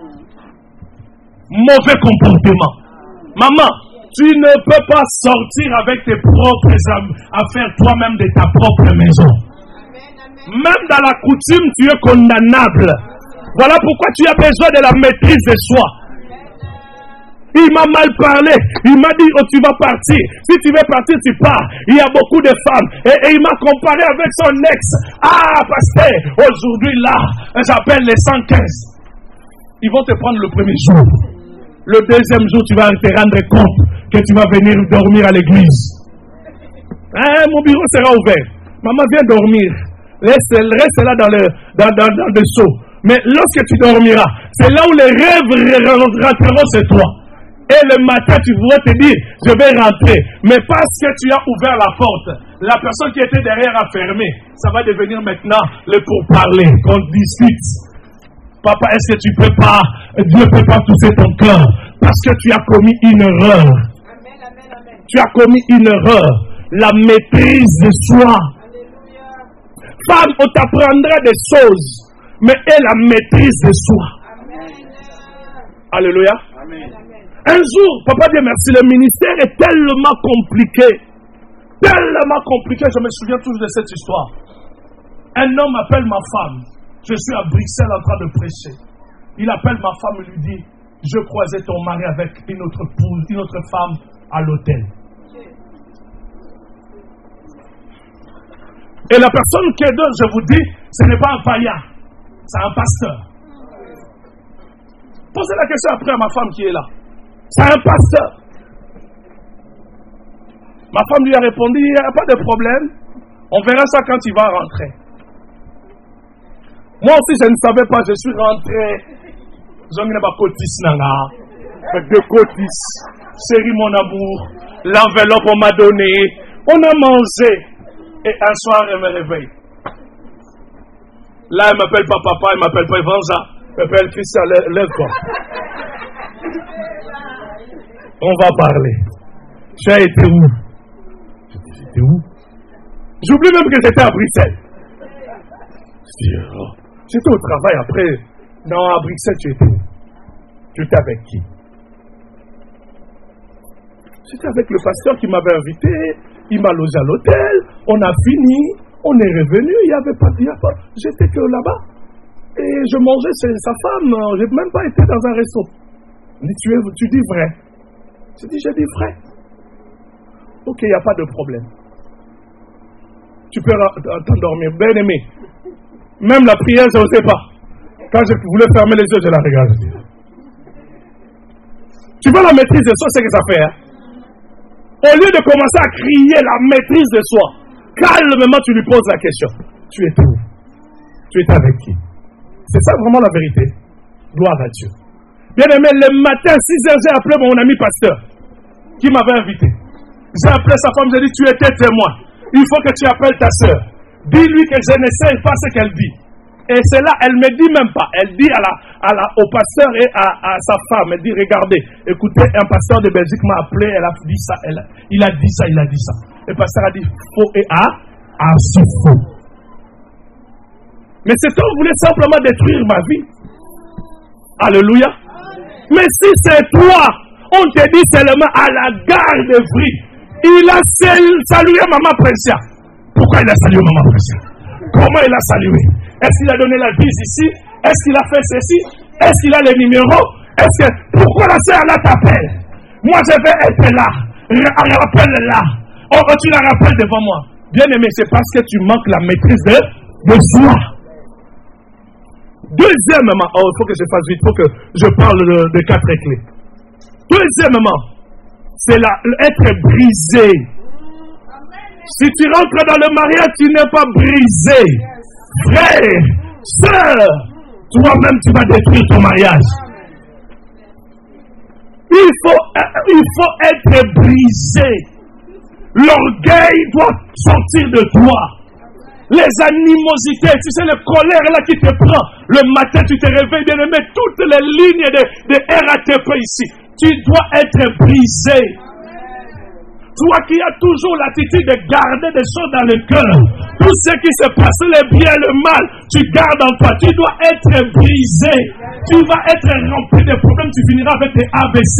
Mauvais comportement. Maman, tu ne peux pas sortir avec tes propres affaires toi-même de ta propre maison. Même dans la coutume, tu es condamnable. Voilà pourquoi tu as besoin de la maîtrise de soi. Il m'a mal parlé. Il m'a dit, oh, tu vas partir. Si tu veux partir, tu pars. Il y a beaucoup de femmes. Et il m'a comparé avec son ex. Ah, pasteur, aujourd'hui là, j'appelle les 115. Ils vont te prendre le premier jour. Le deuxième jour, tu vas te rendre compte que tu vas venir dormir à l'église. Hein, mon bureau sera ouvert. Maman, viens dormir. Reste là dans le seau. Mais lorsque tu dormiras, c'est là où les rêves rentreront chez toi. Et le matin, tu pourrais te dire, je vais rentrer. Mais parce que tu as ouvert la porte, la personne qui était derrière a fermé. Ça va devenir maintenant le pourparler, qu'on discute. Papa, est-ce que tu peux pas, Dieu ne peut pas toucher ton cœur parce que tu as commis une erreur. Amen, amen, amen. Tu as commis une erreur. La maîtrise de soi. Alléluia. Femme, on t'apprendra des choses, mais aie la maîtrise de soi. Amen. Alléluia. Amen. Un jour, papa Dieu merci, le ministère est tellement compliqué. Tellement compliqué, je me souviens toujours de cette histoire. Un homme appelle ma femme. Je suis à Bruxelles en train de prêcher. Il appelle ma femme et lui dit, je croisais ton mari avec une autre femme à l'hôtel. Et la personne qui est dedans, je vous dis, ce n'est pas un païen, c'est un pasteur. Posez la question après à ma femme qui est là. C'est un pasteur. Ma femme lui a répondu, il n'y a pas de problème. On verra ça quand il va rentrer. Moi aussi, je ne savais pas, je suis rentré. Je n'ai pas cotis nanga. De cotis. Chérie, mon amour. L'enveloppe, on m'a donné. On a mangé. Et un soir, elle me réveille. Là, elle ne m'appelle pas papa, elle ne m'appelle pas Evangel. Elle m'appelle Christian, lève-toi. On va parler. Tu as été où? Je dis, j'étais où? J'oublie même que j'étais à Bruxelles. Je dis, oh. J'étais au travail après. Non, à Bruxelles, tu étais où? Tu étais avec qui? J'étais avec le pasteur qui m'avait invité. Il m'a logé à l'hôtel. On a fini. On est revenu. Il n'y avait pas. J'étais que là-bas. Et je mangeais chez sa femme. Je n'ai même pas été dans un resto. Il dit, tu dis vrai? Je dis vrai. Ok, il n'y a pas de problème. Tu peux t'endormir. Bien aimé. Même la prière, je n'osais pas. Quand je voulais fermer les yeux, je la regarde. Tu vois la maîtrise de soi, c'est ce que ça fait. Hein? Au lieu de commencer à crier la maîtrise de soi, calmement, tu lui poses la question. Tu es où? Tu es avec qui? C'est ça vraiment la vérité. Gloire à Dieu. Bien aimé, le matin, 6h, j'ai appelé mon ami pasteur qui m'avait invité. J'ai appelé sa femme, j'ai dit, tu étais témoin. Il faut que tu appelles ta soeur. Dis-lui que je ne sais pas ce qu'elle dit. Et c'est là, elle ne me dit même pas. Elle dit au pasteur et à sa femme, elle dit, regardez, écoutez, un pasteur de Belgique m'a appelé, elle a dit ça, il a dit ça, il a dit ça. Le pasteur a dit faux et faux. Mais cet homme voulait simplement détruire ma vie. Alléluia. Mais si c'est toi, on te dit seulement à la gare de Vry, il a salué Maman Précia. Pourquoi il a salué Maman Précia? Comment il a salué? Est-ce qu'il a donné la bise ici? Est-ce qu'il a fait ceci? Est-ce qu'il a les numéros? Pourquoi la sœur là t'appelle? Moi je vais être là. Rappelle là. Tu la rappelles devant moi. Bien aimé, c'est parce que tu manques la maîtrise de soi. Deuxièmement, il faut que je fasse vite, il faut que je parle de 4 clés. Deuxièmement, c'est être brisé. Si tu rentres dans le mariage, tu n'es pas brisé. Frère, sœur, toi-même tu vas détruire ton mariage. Il faut être brisé. L'orgueil doit sortir de toi. Les animosités, tu sais, le colère là qui te prend. Le matin, tu te réveilles, bien aimé, toutes les lignes de RATP ici. Tu dois être brisé. Toi qui as toujours l'attitude de garder des choses dans le cœur. Tout ce qui se passe, le bien, le mal, tu gardes en toi. Tu dois être brisé. Tu vas être rempli de problèmes, tu finiras avec des AVC.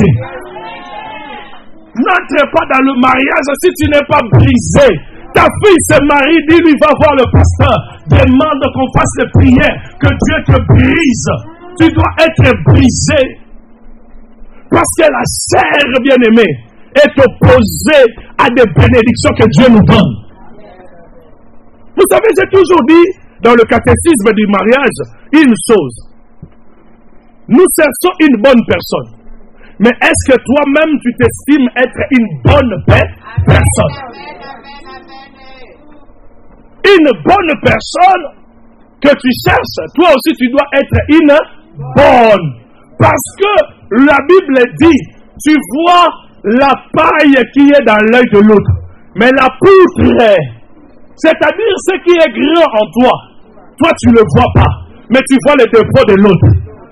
N'entre pas dans le mariage si tu n'es pas brisé. Ta fille se marie, dis-lui, va voir le pasteur. Demande qu'on fasse des prières, que Dieu te brise. Tu dois être brisé. Parce que la chair bien-aimée est opposée à des bénédictions que Dieu nous donne. Vous savez, j'ai toujours dit dans le catéchisme du mariage une chose. Nous cherchons une bonne personne. Mais est-ce que toi-même tu t'estimes être une bonne personne? Une bonne personne que tu cherches, toi aussi tu dois être une bonne. Parce que la Bible dit, tu vois la paille qui est dans l'œil de l'autre, mais la poutre, c'est-à-dire ce qui est grand en toi, toi tu ne le vois pas, mais tu vois les défauts de l'autre.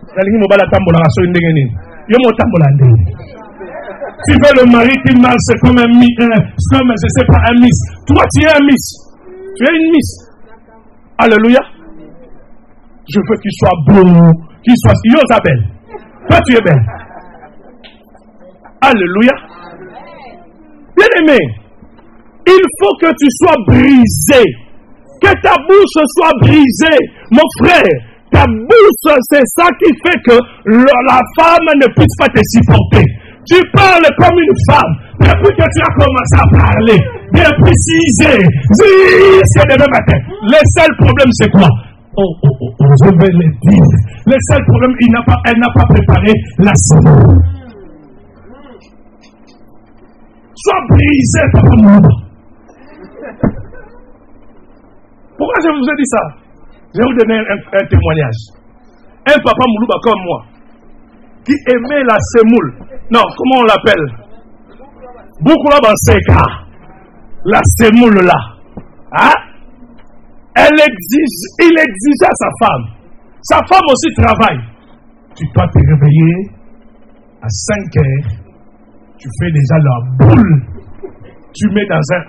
Tu veux le mari qui marche comme un miss, comme je sais pas un miss. Toi tu es un miss. Tu es une miss. Alléluia. Je veux qu'il soit beau, qu'il soit Isabelle. Toi tu es belle. Alléluia. Bien aimé, il faut que tu sois brisé. Que ta bouche soit brisée. Mon frère, ta bouche, c'est ça qui fait que la femme ne puisse pas te supporter. Tu parles comme une femme. Depuis que tu as commencé à parler, depuis 6 heures, c'est demain matin. Le seul problème, c'est quoi? Je vais le dire. Le seul problème, elle n'a pas préparé la semaine. Sois brisé, papa Moulouba. Pourquoi je vous ai dit ça? Je vais vous donner un témoignage. Un papa Moulouba comme moi, qui aimait la semoule. Non, comment on l'appelle? Beaucoup là dans Seka. La semoule là. Hein? Il exigeait à sa femme. Sa femme aussi travaille. Tu dois te réveiller à 5 heures. Tu fais déjà la boule. Tu mets dans un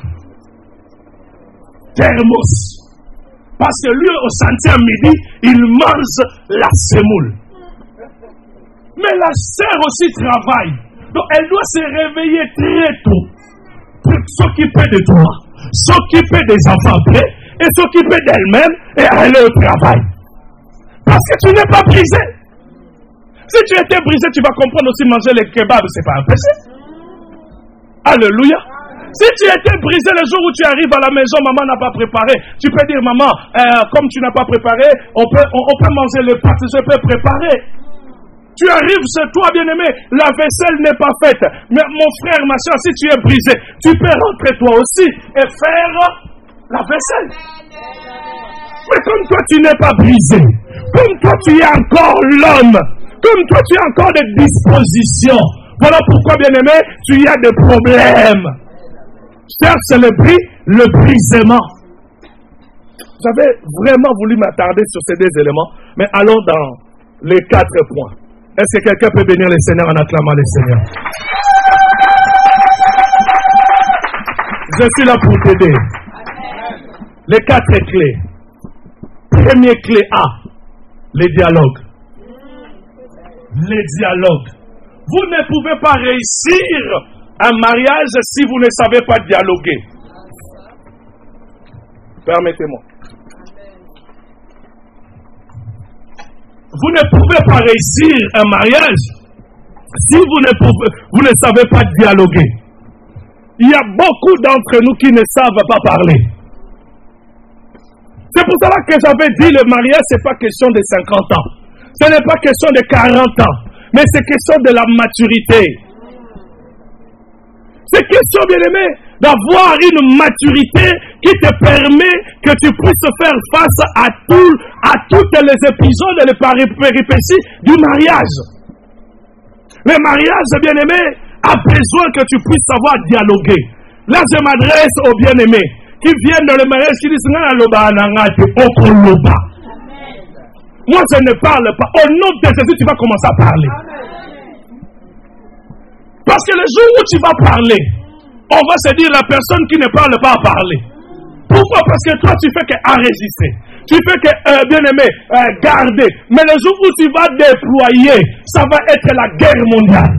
thermos. Parce que lui, au chantier à midi, il mange la semoule. Mais la sœur aussi travaille. Donc elle doit se réveiller très tôt pour s'occuper de toi, s'occuper des enfants après, et s'occuper d'elle-même et aller au travail. Parce que tu n'es pas brisé. Si tu étais brisé, tu vas comprendre aussi manger les kebabs, c'est pas un péché. Alléluia. Si tu étais brisé le jour où tu arrives à la maison, maman n'a pas préparé, tu peux dire, maman, comme tu n'as pas préparé, on peut manger le pâtes, je peux préparer. Tu arrives chez toi, bien-aimé, la vaisselle n'est pas faite. Mais mon frère, ma soeur, si tu es brisé, tu peux rentrer toi aussi et faire la vaisselle. Mais comme toi, tu n'es pas brisé, comme toi, tu es encore l'homme, Comme toi, tu as encore des dispositions. Voilà pourquoi, bien-aimé, tu y as des problèmes. Certes, c'est le brisement. J'avais vraiment voulu m'attarder sur ces 2 éléments, mais allons dans les 4 points. Est-ce que quelqu'un peut bénir le Seigneur en acclamant le Seigneur? Je suis là pour t'aider. Les 4 clés. Première clé A, les dialogues. Les dialogues. Vous ne pouvez pas réussir un mariage si vous ne savez pas dialoguer. Permettez-moi. Vous ne pouvez pas réussir un mariage si vous ne savez pas dialoguer. Il y a beaucoup d'entre nous qui ne savent pas parler. C'est pour cela que j'avais dit le mariage, ce n'est pas question de 50 ans. Ce n'est pas question de 40 ans. Mais c'est question de la maturité. C'est question, bien-aimé, d'avoir une maturité qui te permet que tu puisses faire face à tous les épisodes et les péripéties du mariage. Le mariage, bien-aimé, a besoin que tu puisses savoir dialoguer. Là, je m'adresse aux bien-aimés qui viennent dans le mariage, qui disent moi, je ne parle pas. Au nom de Jésus, tu vas commencer à parler. Parce que le jour où tu vas parler, on va se dire la personne qui ne parle pas à parler. Pourquoi? Parce que toi, tu fais qu'enregistrer. Tu fais que, bien-aimé, garder. Mais le jour où tu vas déployer, ça va être la guerre mondiale.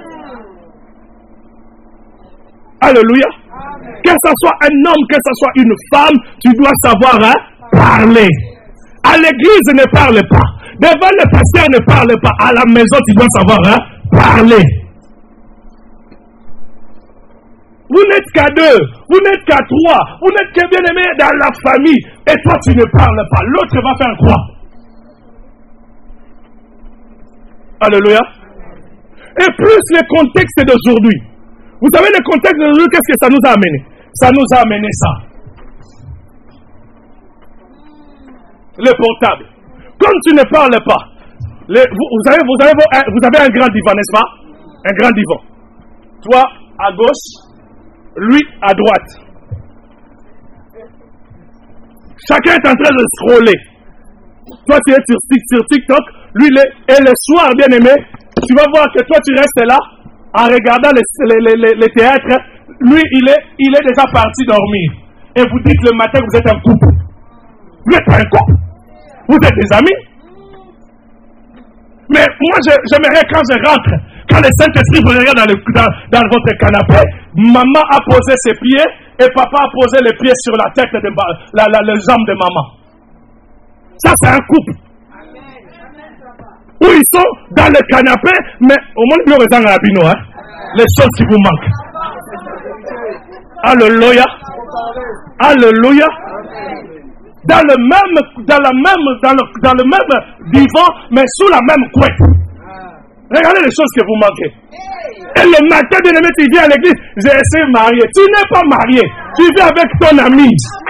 Alléluia. Que ce soit un homme, que ce soit une femme, tu dois savoir parler. À l'église, ne parle pas. Devant le pasteur, ne parle pas. À la maison, tu dois savoir parler. Vous n'êtes qu'à 2, vous n'êtes qu'à 3, vous n'êtes que bien-aimés dans la famille. Et toi, tu ne parles pas. L'autre va faire quoi? Alléluia. Et plus le contexte d'aujourd'hui. Vous savez, le contexte d'aujourd'hui, qu'est-ce que ça nous a amené? Ça nous a amené ça. Le portable. Comme tu ne parles pas, vous avez un grand divan, n'est-ce pas? Un grand divan. Toi, à gauche, lui, à droite. Chacun est en train de scroller. Toi, tu es sur TikTok, lui, et le soir, bien aimé, tu vas voir que toi, tu restes là, en regardant les théâtres. Lui, il est déjà parti dormir. Et vous dites le matin que vous êtes un couple. Vous n'êtes pas un couple. Vous êtes des amis. Mais moi, j'aimerais quand je rentre, quand le Saint-Esprit vous regarde dans votre canapé, maman a posé ses pieds et papa a posé les pieds sur la tête, les jambes de maman. Ça, c'est un couple. Où ils sont dans le canapé, mais au moins, ils ont dans l'abino, les choses qui vous manquent. Alléluia. Alléluia. Dans le même divan, mais sous la même couette. Regardez les choses que vous manquez. Et le matin, bien aimé, tu viens à l'église, j'ai essayé de marier. Tu n'es pas marié, tu viens avec ton ami.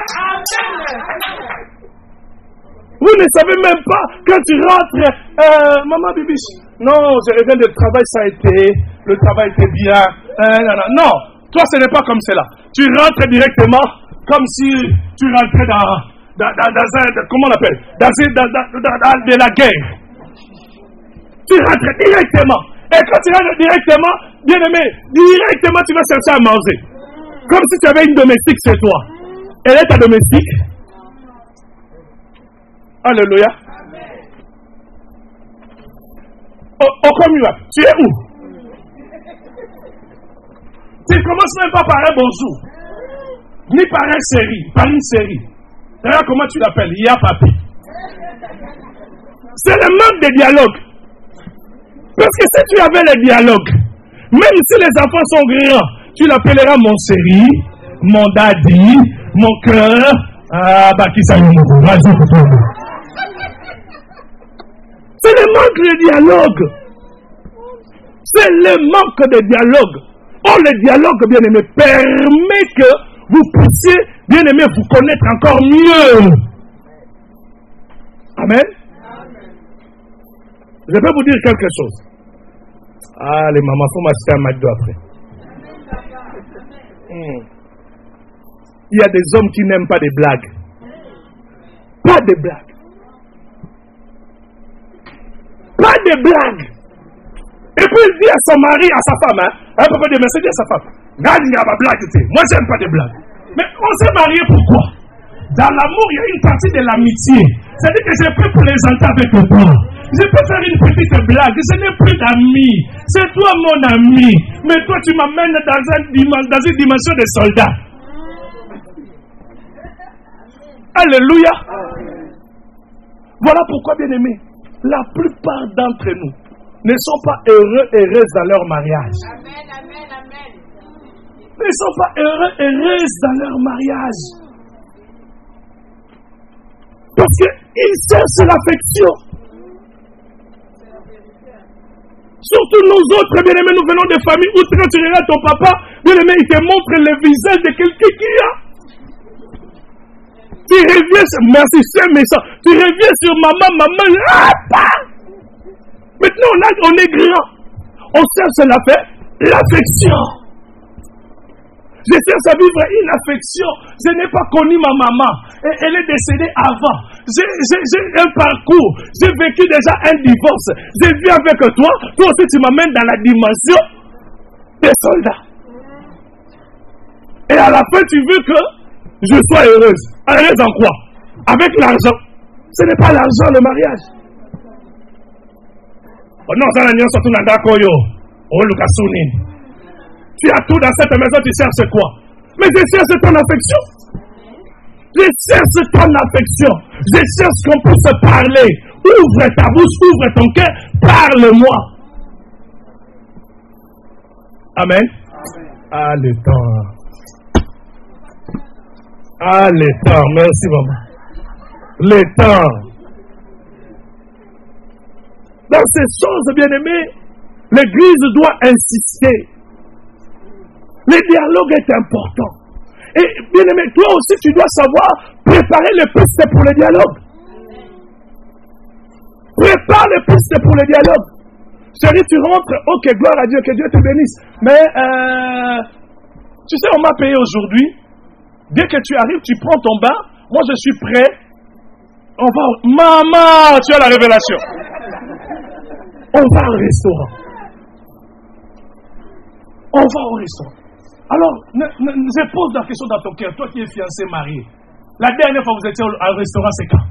Vous ne savez même pas, quand tu rentres, maman Bibiche, non, je reviens du travail, ça a été, le travail était bien. Non, toi ce n'est pas comme cela. Tu rentres directement, comme si tu rentrais dans comment on appelle, dans de la guerre. Tu rentres directement. Et quand tu rentres directement, bien aimé, directement tu vas chercher à manger. Comme si tu avais une domestique chez toi. Elle est ta domestique. Alléluia. Au commun, tu es où? Tu ne commences même pas par un bonjour, ni par une série. Regarde comment tu l'appelles, Ya Papi. C'est le manque de dialogue. Parce que si tu avais le dialogue, même si les enfants sont grands, tu l'appelleras mon chéri, mon daddy, mon cœur. C'est le manque de dialogue. C'est le manque de dialogue. Or, le dialogue, bien aimé, permet que vous puissiez, bien aimé, vous connaître encore mieux. Amen. Je vais vous dire quelque chose. Ah, les mamans, faut m'acheter un McDo après. Il y a des hommes qui n'aiment pas des blagues. Pas de blagues. Pas de blagues. Et puis il dit à son mari, à sa femme, un peu de message à sa femme. Moi, j'aime pas de blagues. Mais on s'est marié pourquoi? Dans l'amour, il y a une partie de l'amitié. C'est-à-dire que je peux plaisanter avec toi. Je peux faire une petite blague. Ce n'est plus d'amis. C'est toi mon ami. Mais toi, tu m'amènes dans une dimension de soldat. Alléluia. Voilà pourquoi, bien aimé, la plupart d'entre nous ne sont pas heureux, heureuses dans leur mariage. Amen, amen, amen. Ne sont pas heureux, heureuses dans leur mariage. Parce qu'ils cherchent l'affection. Surtout nous autres, bien-aimés, nous venons de familles où quand tu regardes ton papa, bien-aimé, il te montre le visage de quelqu'un qui a. Tu reviens sur, merci, c'est méchant. Tu reviens sur maman, maintenant on est grand. On cherche l'affection. Je cherche à vivre une affection. Je n'ai pas connu ma maman. Elle est décédée avant. J'ai un parcours. J'ai vécu déjà un divorce. J'ai vu avec toi. Toi aussi, tu m'amènes dans la dimension des soldats. Et à la fin, tu veux que je sois heureuse. Heureuse en quoi? Avec l'argent. Ce n'est pas l'argent, le mariage. Oh non, ça n'a rien surtout dans Dakoyo. Oh, Lucasounin. Tu as tout dans cette maison, tu cherches quoi? Mais je cherche ton affection. Je cherche ton affection. Je cherche qu'on puisse se parler. Ouvre ta bouche, ouvre ton cœur, parle-moi. Amen. Ah, le temps. Ah, le temps. Merci, maman. Le temps. Dans ces choses, bien-aimées, l'Église doit insister. Le dialogue est important. Et bien aimé, toi aussi tu dois savoir préparer les pistes pour le dialogue. Prépare les pistes pour le dialogue. Chérie, tu rentres, ok, gloire à Dieu, que Dieu te bénisse. Mais, tu sais, on m'a payé aujourd'hui. Dès que tu arrives, tu prends ton bain. Moi, je suis prêt. On va... Maman, tu as la révélation. On va au restaurant. On va au restaurant. Alors, je pose la question dans ton cœur, toi qui es fiancé, marié. La dernière fois que vous étiez au restaurant, c'est quand?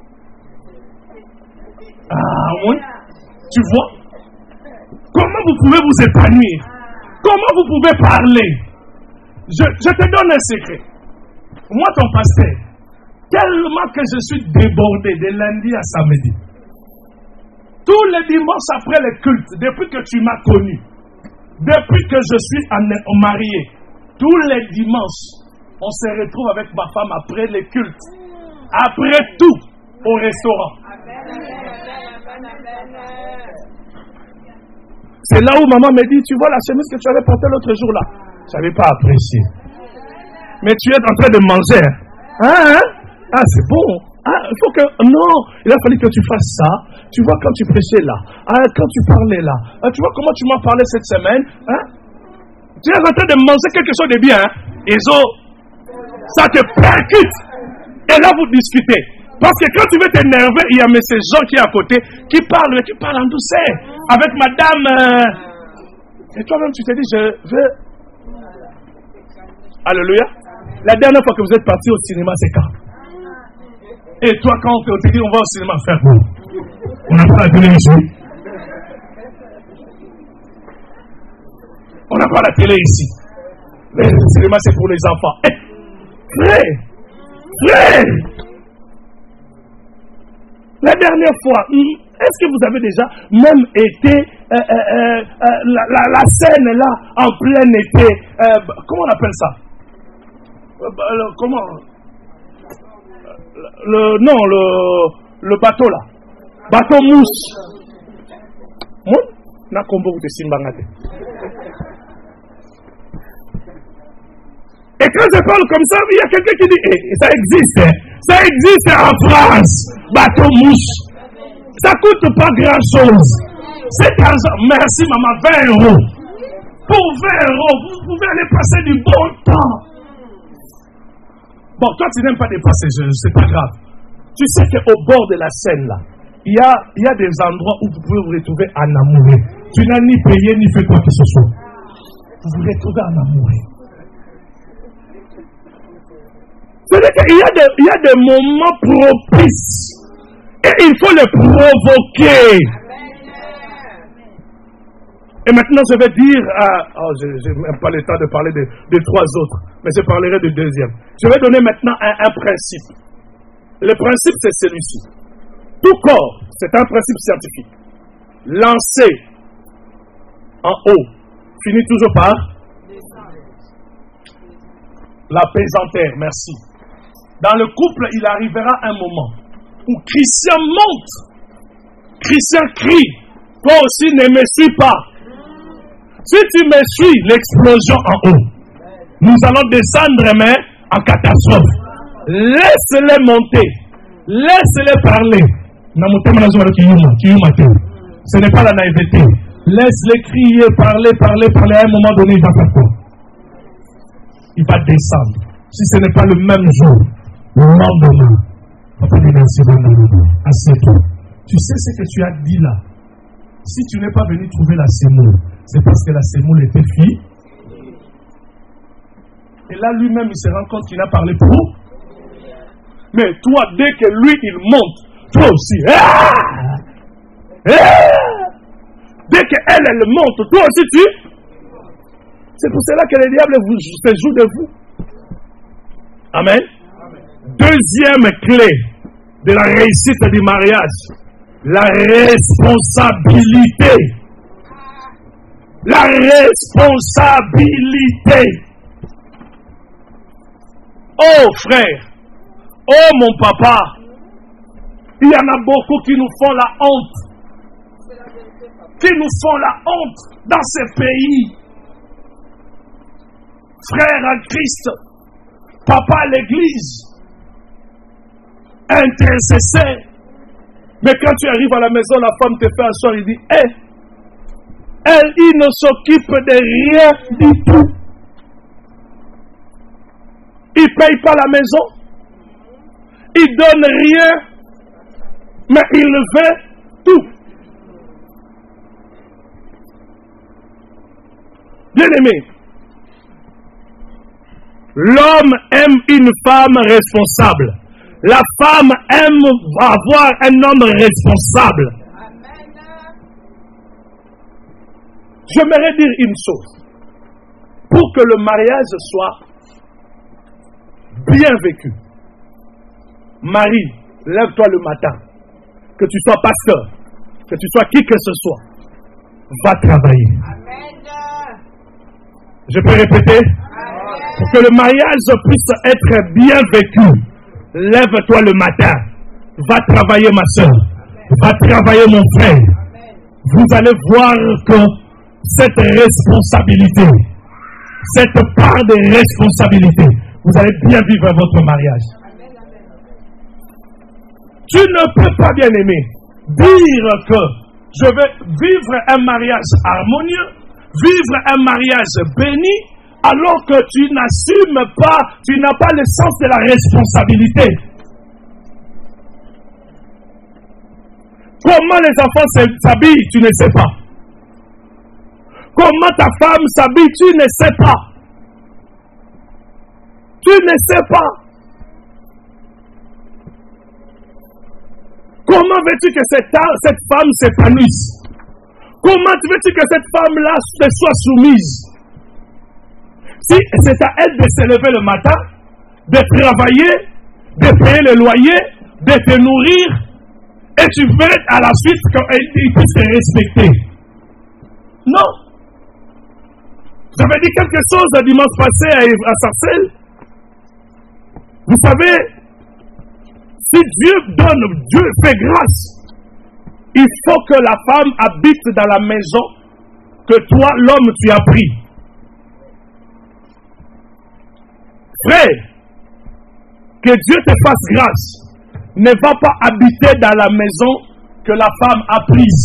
Ah oui? Tu vois? Comment vous pouvez vous épanouir? Comment vous pouvez parler? Je te donne un secret. Moi, ton pasteur, tellement que je suis débordé de lundi à samedi. Tous les dimanches après le culte, depuis que tu m'as connu, depuis que je suis marié, tous les dimanches, on se retrouve avec ma femme après les cultes. Après tout, au restaurant. C'est là où maman me dit, tu vois la chemise que tu avais portée l'autre jour là. Je n'avais pas apprécié. Mais tu es en train de manger. Ah, c'est bon. Ah, il faut que... Non, il a fallu que tu fasses ça. Tu vois quand tu prêchais là. Quand tu parlais là. Tu vois comment tu m'as parlé cette semaine. Tu es en train de manger quelque chose de bien. Et ça te percute. Et là, vous discutez. Parce que quand tu veux t'énerver, il y a ces gens qui sont à côté, qui parlent en douceur. Avec madame... Et toi-même, tu te dis, je veux... Alléluia. La dernière fois que vous êtes parti au cinéma, c'est quand? Et toi, quand on te dit, on va au cinéma faire quoi? On n'a pas la télé ici. On n'a pas la télé ici. Mais le cinéma, c'est pour les enfants. Frère! La dernière fois, est-ce que vous avez déjà même été la scène là, en plein été, comment on appelle ça? Comment? Le bateau là. Bateau mouche. Moi, na kombo de simbangate. Et quand je parle comme ça, il y a quelqu'un qui dit, ça existe en France. Bateau mouche. Ça ne coûte pas grand-chose. Cet argent, merci maman, 20 €. Pour 20 €, vous pouvez aller passer du bon temps. Bon, toi tu n'aimes pas dépasser, c'est pas grave. Tu sais qu'au bord de la Seine, là, il y a des endroits où vous pouvez vous retrouver en amoureux. Tu n'as ni payé ni fait quoi que ce soit. Vous vous retrouvez en amoureux. C'est-à-dire qu'il y a des moments propices. Et il faut les provoquer. Et maintenant, je vais dire je n'ai même pas le temps de parler des trois autres, mais je parlerai du deuxième. Je vais donner maintenant un principe. Le principe, c'est celui-ci. Tout corps, c'est un principe scientifique. Lancé en haut, finit toujours par la pesanteur. Merci. Dans le couple, il arrivera un moment où Christian monte. Christian crie. Toi aussi, ne me suis pas. Si tu me suis, l'explosion en haut. Nous allons descendre, mais en catastrophe. Laisse-les monter. Laisse-les parler. Ce n'est pas la naïveté. Laisse-les crier, parler. À un moment donné, il va faire quoi? Il va descendre. Si ce n'est pas le même jour, le lendemain, assieds-toi. Tu sais ce que tu as dit là. Si tu n'es pas venu trouver la sémoule, c'est parce que la sémoule était fille. Et là, lui-même, il se rend compte qu'il a parlé pour. Mais toi, dès que lui, il monte, toi aussi. Dès qu'elle monte, toi aussi, tu. C'est pour cela que le diable se joue de vous. Amen. Deuxième clé de la réussite du mariage. La responsabilité. La responsabilité. Oh frère, oh mon papa, il y en a beaucoup qui nous font la honte. Qui nous font la honte dans ces pays. Frère en Christ, papa à l'église, intercesseur. Mais quand tu arrives à la maison, la femme te fait asseoir, il dit, il ne s'occupe de rien du tout. Il ne paye pas la maison. Il ne donne rien. Mais il veut tout. Bien-aimé, l'homme aime une femme responsable. La femme aime avoir un homme responsable. J'aimerais dire une chose. Pour que le mariage soit bien vécu. Marie, lève-toi le matin. Que tu sois pasteur, que tu sois qui que ce soit. Va travailler. Je peux répéter? Pour que le mariage puisse être bien vécu. Lève-toi le matin. Va travailler ma soeur. Va travailler mon frère. Vous allez voir que cette responsabilité, cette part de responsabilité, vous allez bien vivre votre mariage. Tu ne peux pas, bien aimer, dire que je vais vivre un mariage harmonieux, vivre un mariage béni, alors que tu n'assumes pas, tu n'as pas le sens de la responsabilité. Comment les enfants s'habillent, tu ne sais pas. Comment ta femme s'habille, tu ne sais pas. Tu ne sais pas. Comment veux-tu que cette femme s'épanouisse? Comment veux-tu que cette femme-là soit soumise? Si c'est à elle de se lever le matin, de travailler, de payer le loyer, de te nourrir, et tu veux à la suite qu'il puisse te respecter. Non. J'avais dit quelque chose dimanche passé à Sarcelles. Vous savez, si Dieu donne, Dieu fait grâce, il faut que la femme habite dans la maison que toi, l'homme, tu as pris. Frère, que Dieu te fasse grâce. Ne va pas habiter dans la maison que la femme a prises.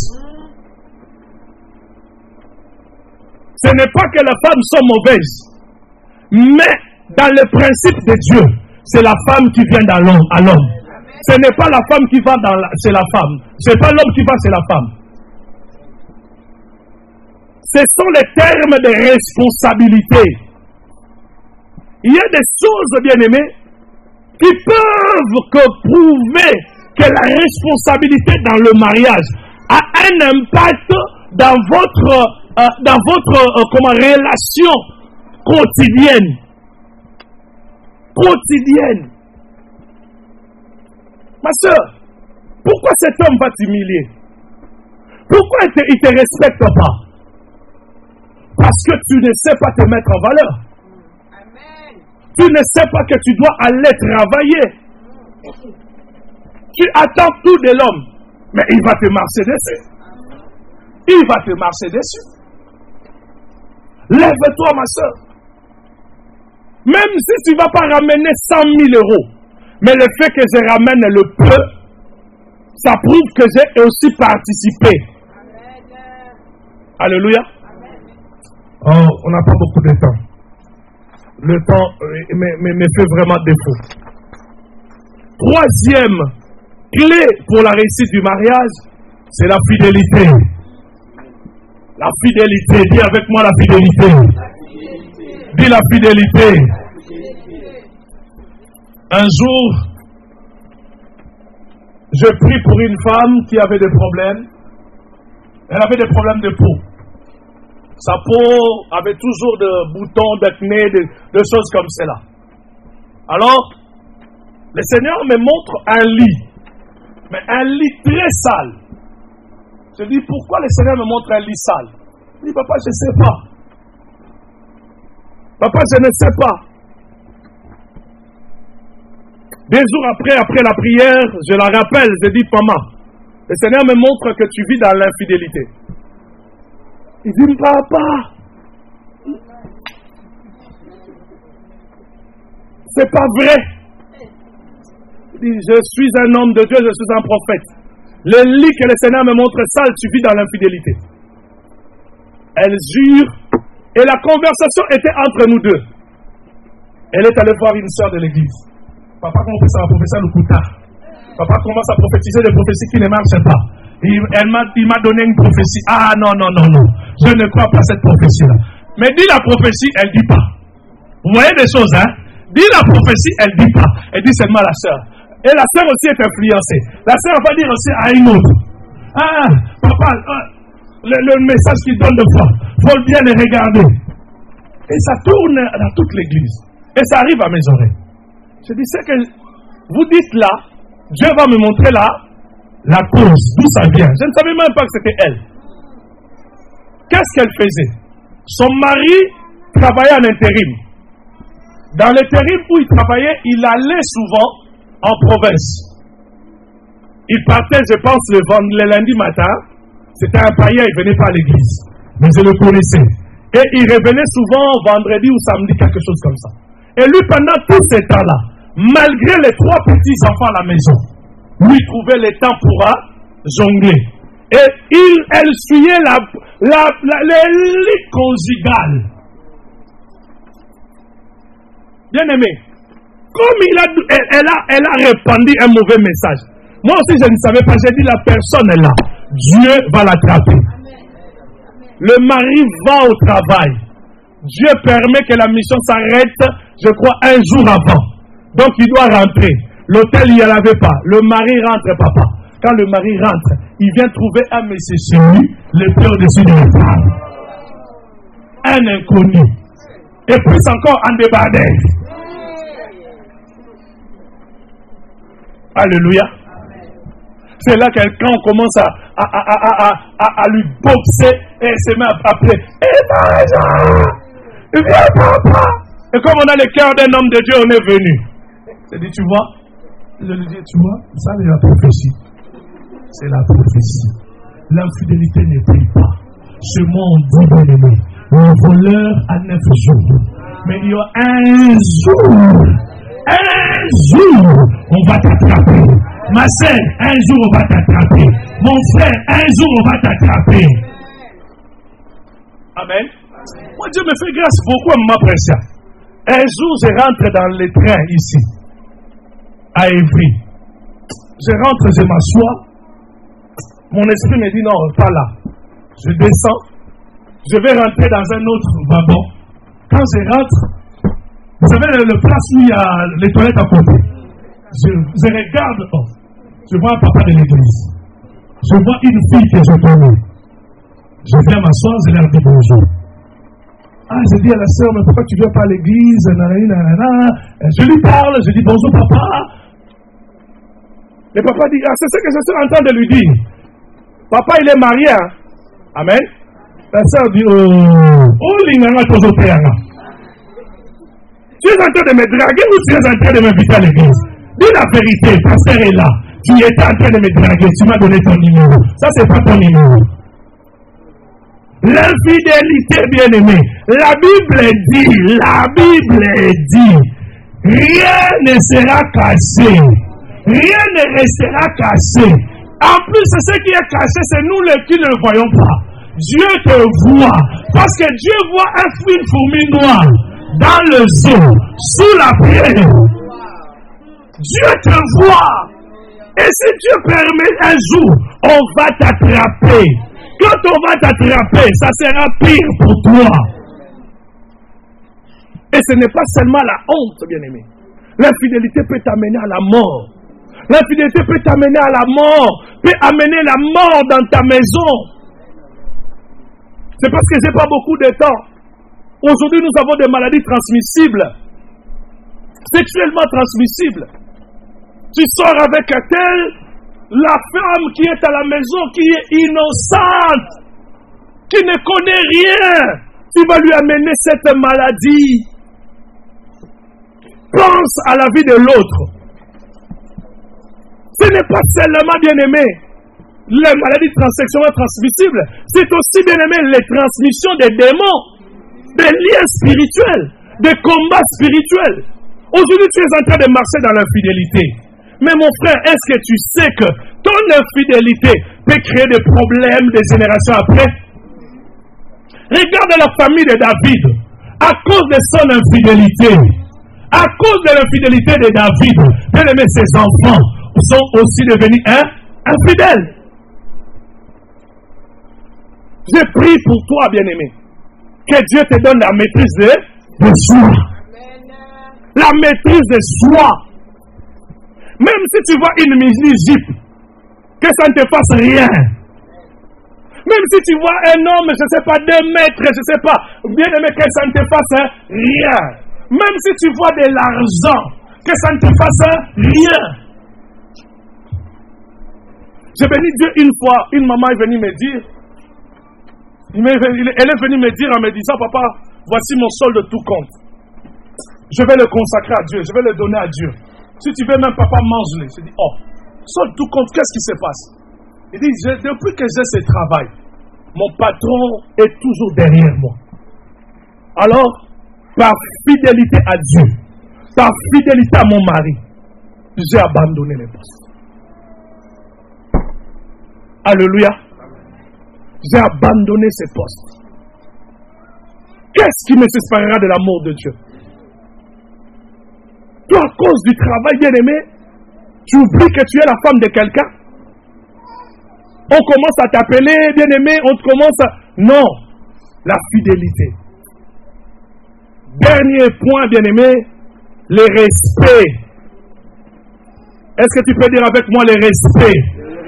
Ce n'est pas que les femmes sont mauvaises, mais dans le principe de Dieu, c'est la femme qui vient à l'homme. Ce n'est pas la femme qui va c'est la femme. Ce n'est pas l'homme qui va, c'est la femme. Ce sont les termes de responsabilité. Il y a des choses, bien-aimés, qui peuvent prouver que la responsabilité dans le mariage a un impact dans votre relation quotidienne. Ma soeur, pourquoi cet homme va t'humilier? Pourquoi il ne te respecte pas? Parce que tu ne sais pas te mettre en valeur. Amen. Tu ne sais pas que tu dois aller travailler. Tu attends tout de l'homme, mais il va te marcher dessus. Il va te marcher dessus. Lève-toi, ma soeur. Même si tu ne vas pas ramener 100 000 euros, mais le fait que je ramène le peu, ça prouve que j'ai aussi participé. Amen. Alléluia. Oh, on n'a pas beaucoup de temps. Le temps me fait vraiment défaut. Troisième clé pour la réussite du mariage, c'est la fidélité. La fidélité. Dis avec moi la fidélité. Dis la fidélité. Un jour, je prie pour une femme qui avait des problèmes. Elle avait des problèmes de peau. Sa peau avait toujours des boutons, d'acné, des choses comme cela. Alors, le Seigneur me montre un lit. Mais un lit très sale. Je dis, pourquoi le Seigneur me montre un lit sale? Il dit, papa, je ne sais pas. Papa, je ne sais pas. Des jours après la prière, je la rappelle, je dis, maman, le Seigneur me montre que tu vis dans l'infidélité. Il dit, papa, c'est pas vrai. Il dit, je suis un homme de Dieu, je suis un prophète. Le lit que le Seigneur me montre sale, tu vis dans l'infidélité. Elle jure, et la conversation était entre nous deux. Elle est allée voir une sœur de l'église. Papa commence à prophétiser le couta. Papa commence à prophétiser des prophéties qui ne marchent pas. Il m'a donné une prophétie. Ah non. Je ne crois pas à cette prophétie-là. Mais dis la prophétie, elle ne dit pas. Vous voyez des choses, hein? Dis la prophétie, elle ne dit pas. Elle dit seulement la sœur. Et la sœur aussi est influencée. La sœur va dire aussi à une autre. Ah, papa, le message qu'il donne de foi, il faut bien le regarder. Et ça tourne dans toute l'église. Et ça arrive à mes oreilles. Je dis, c'est que vous dites là, Dieu va me montrer là, la cause, d'où ça vient. Je ne savais même pas que c'était elle. Qu'est-ce qu'elle faisait? Son mari travaillait en intérim. Dans l'intérim où il travaillait, il allait souvent en province. Il partait, je pense, le lundi matin. C'était un païen, il ne venait pas à l'église. Mais je le connaissais. Et il revenait souvent vendredi ou samedi, quelque chose comme ça. Et lui, pendant tout ce temps-là, malgré les 3 petits enfants à la maison, lui trouvait le temps pour jongler. Et elle suyait les lits conjugales. Bien aimé, comme elle a répandu un mauvais message. Moi aussi, je ne savais pas. J'ai dit, la personne est là. Dieu va l'attraper. Le mari va au travail. Dieu permet que la mission s'arrête, je crois, un jour avant. Donc, il doit rentrer. L'hôtel, il n'y en avait pas. Le mari rentre, papa. Quand le mari rentre, il vient trouver un monsieur chez lui, le pied au-dessus de la table. Un inconnu. Et plus encore, en débardé. Alléluia. C'est là que quand on commence à lui boxer, et elle se met à appeler. Viens, papa. Et comme on a le cœur d'un homme de Dieu, on est venu. Je dis, tu vois? Je lui dis, tu vois? Ça, c'est la prophétie. C'est la prophétie. L'infidélité ne paye pas. Ce monde dit, bien aimé, le voleur a 9 jours. Mais il y a un jour, on va t'attraper. Ma sœur, un jour, on va t'attraper. Mon frère, un jour on va t'attraper. Amen. Moi, Dieu me fait grâce beaucoup à ma précia. Un jour, je rentre dans le train ici, à Évry. Je rentre, je m'assois. Mon esprit me dit non, pas là. Je descends. Je vais rentrer dans un autre wagon. Quand je rentre, vous savez le place où il y a les toilettes à côté. Je regarde, je vois un papa de l'église. Je vois une fille que je connais. Je viens m'asseoir, je leur dis bonjour. Ah, je dis à la sœur, mais pourquoi tu ne viens pas à l'église? Je lui parle, je dis bonjour papa. Le papa dit, ah, c'est ce que je suis en train de lui dire. Papa, il est marié. Hein? Amen. La sœur dit, oh, l'ingana tozoteana. Tu es en train de me draguer ou tu es en train de m'inviter à l'église? Dis la vérité, ta sœur est là. Tu étais en train de me draguer, tu m'as donné ton numéro. Ça, c'est pas ton numéro. L'infidélité, bien-aimé. La Bible dit, rien ne sera caché. Rien ne restera caché. En plus, ce qui est caché, c'est nous qui ne le voyons pas. Dieu te voit. Parce que Dieu voit une fourmi noire dans le zoo, sous la pierre. Dieu te voit. Et si Dieu permet un jour, on va t'attraper. Quand on va t'attraper, ça sera pire pour toi. Et ce n'est pas seulement la honte, bien-aimé. L'infidélité peut t'amener à la mort. L'infidélité peut t'amener à la mort, peut amener la mort dans ta maison. C'est parce que je n'ai pas beaucoup de temps. Aujourd'hui, nous avons des maladies transmissibles, sexuellement transmissibles. Tu sors avec un tel, la femme qui est à la maison, qui est innocente, qui ne connaît rien, tu vas lui amener cette maladie. Pense à la vie de l'autre. Ce n'est pas seulement, bien-aimé, les maladies sexuellement transmissibles, c'est aussi, bien-aimé, les transmissions des démons, des liens spirituels, des combats spirituels. Aujourd'hui, tu es en train de marcher dans l'infidélité. Mais mon frère, est-ce que tu sais que ton infidélité peut créer des problèmes des générations après? Regarde la famille de David. À cause de son infidélité, à cause de l'infidélité de David, bien-aimé, ses enfants sont aussi devenus infidèles. Je prie pour toi, bien-aimé, que Dieu te donne la maîtrise de soi. La maîtrise de soi. Même si tu vois une mini-jupe, que ça ne te fasse rien. Même si tu vois un homme, je ne sais pas, 2 mètres, je ne sais pas, bien-aimé, que ça ne te fasse rien. Même si tu vois de l'argent, que ça ne te fasse rien. J'ai béni Dieu une fois, une maman est venue me dire, elle est venue me dire en me disant, papa, voici mon solde de tout compte. Je vais le consacrer à Dieu, je vais le donner à Dieu. Si tu veux même, papa, mange-le. Je dis, oh, solde tout compte, qu'est-ce qui se passe? Il dit, depuis que j'ai ce travail, mon patron est toujours derrière moi. Alors, par fidélité à Dieu, par fidélité à mon mari, j'ai abandonné les postes. Alléluia. J'ai abandonné ces postes. Qu'est-ce qui me séparera de l'amour de Dieu? Toi, à cause du travail, bien-aimé, tu oublies que tu es la femme de quelqu'un. On commence à t'appeler, bien-aimé, on te commence à... Non, la fidélité. Dernier point, bien-aimé, le respect. Est-ce que tu peux dire avec moi le respect?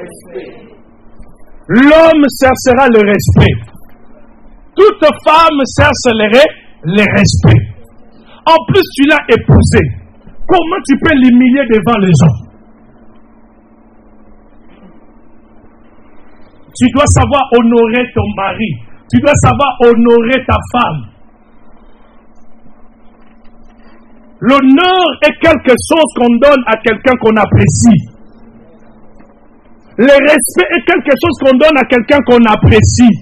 L'homme cherchera le respect. Toute femme cherche le respect. En plus, tu l'as épousé. Comment tu peux l'humilier devant les gens? Tu dois savoir honorer ton mari. Tu dois savoir honorer ta femme. L'honneur est quelque chose qu'on donne à quelqu'un qu'on apprécie. Le respect est quelque chose qu'on donne à quelqu'un qu'on apprécie.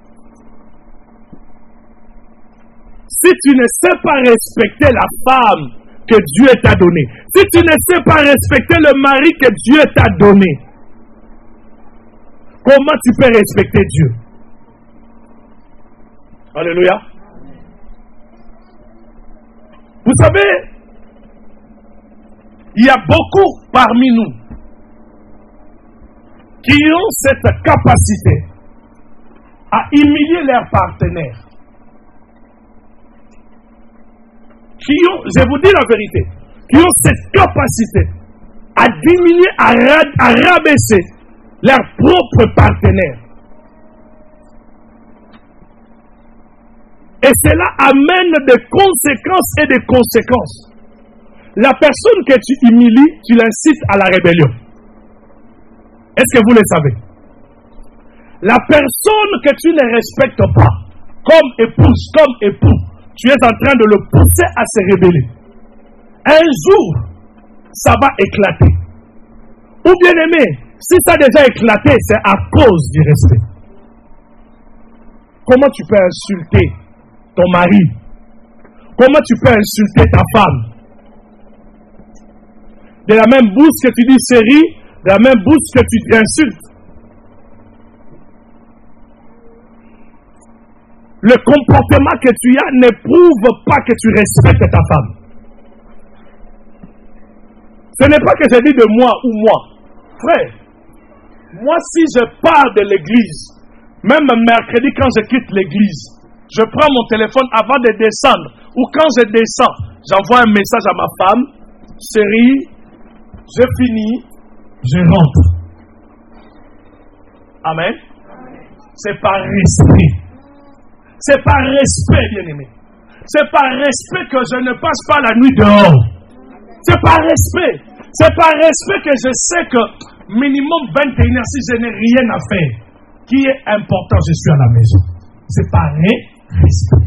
Si tu ne sais pas respecter la femme que Dieu t'a donnée, si tu ne sais pas respecter le mari que Dieu t'a donné, comment tu peux respecter Dieu? Alléluia. Vous savez, il y a beaucoup parmi nous qui ont cette capacité à humilier leurs partenaires. Qui ont, je vous dis la vérité, qui ont cette capacité à diminuer, à rabaisser leurs propres partenaires. Et cela amène des conséquences et des conséquences. La personne que tu humilies, tu l'incites à la rébellion. Est-ce que vous le savez? La personne que tu ne respectes pas, comme épouse, comme époux, tu es en train de le pousser à se rébeller. Un jour, ça va éclater. Ou bien aimé, si ça a déjà éclaté, c'est à cause du respect. Comment tu peux insulter ton mari? Comment tu peux insulter ta femme? De la même bouche que tu dis chérie, de la même bouche que tu t'insultes. Le comportement que tu as ne prouve pas que tu respectes ta femme. Ce n'est pas que je dis de moi ou moi. Frère, moi si je pars de l'église, même mercredi quand je quitte l'église, je prends mon téléphone avant de descendre. Ou quand je descends, j'envoie un message à ma femme. Chérie, je finis, je rentre. Amen. C'est par respect. C'est par respect, bien-aimé. C'est par respect que je ne passe pas la nuit dehors. C'est par respect. C'est par respect que je sais que minimum 21h, si je n'ai rien à faire, qui est important, je suis à la maison. C'est par respect.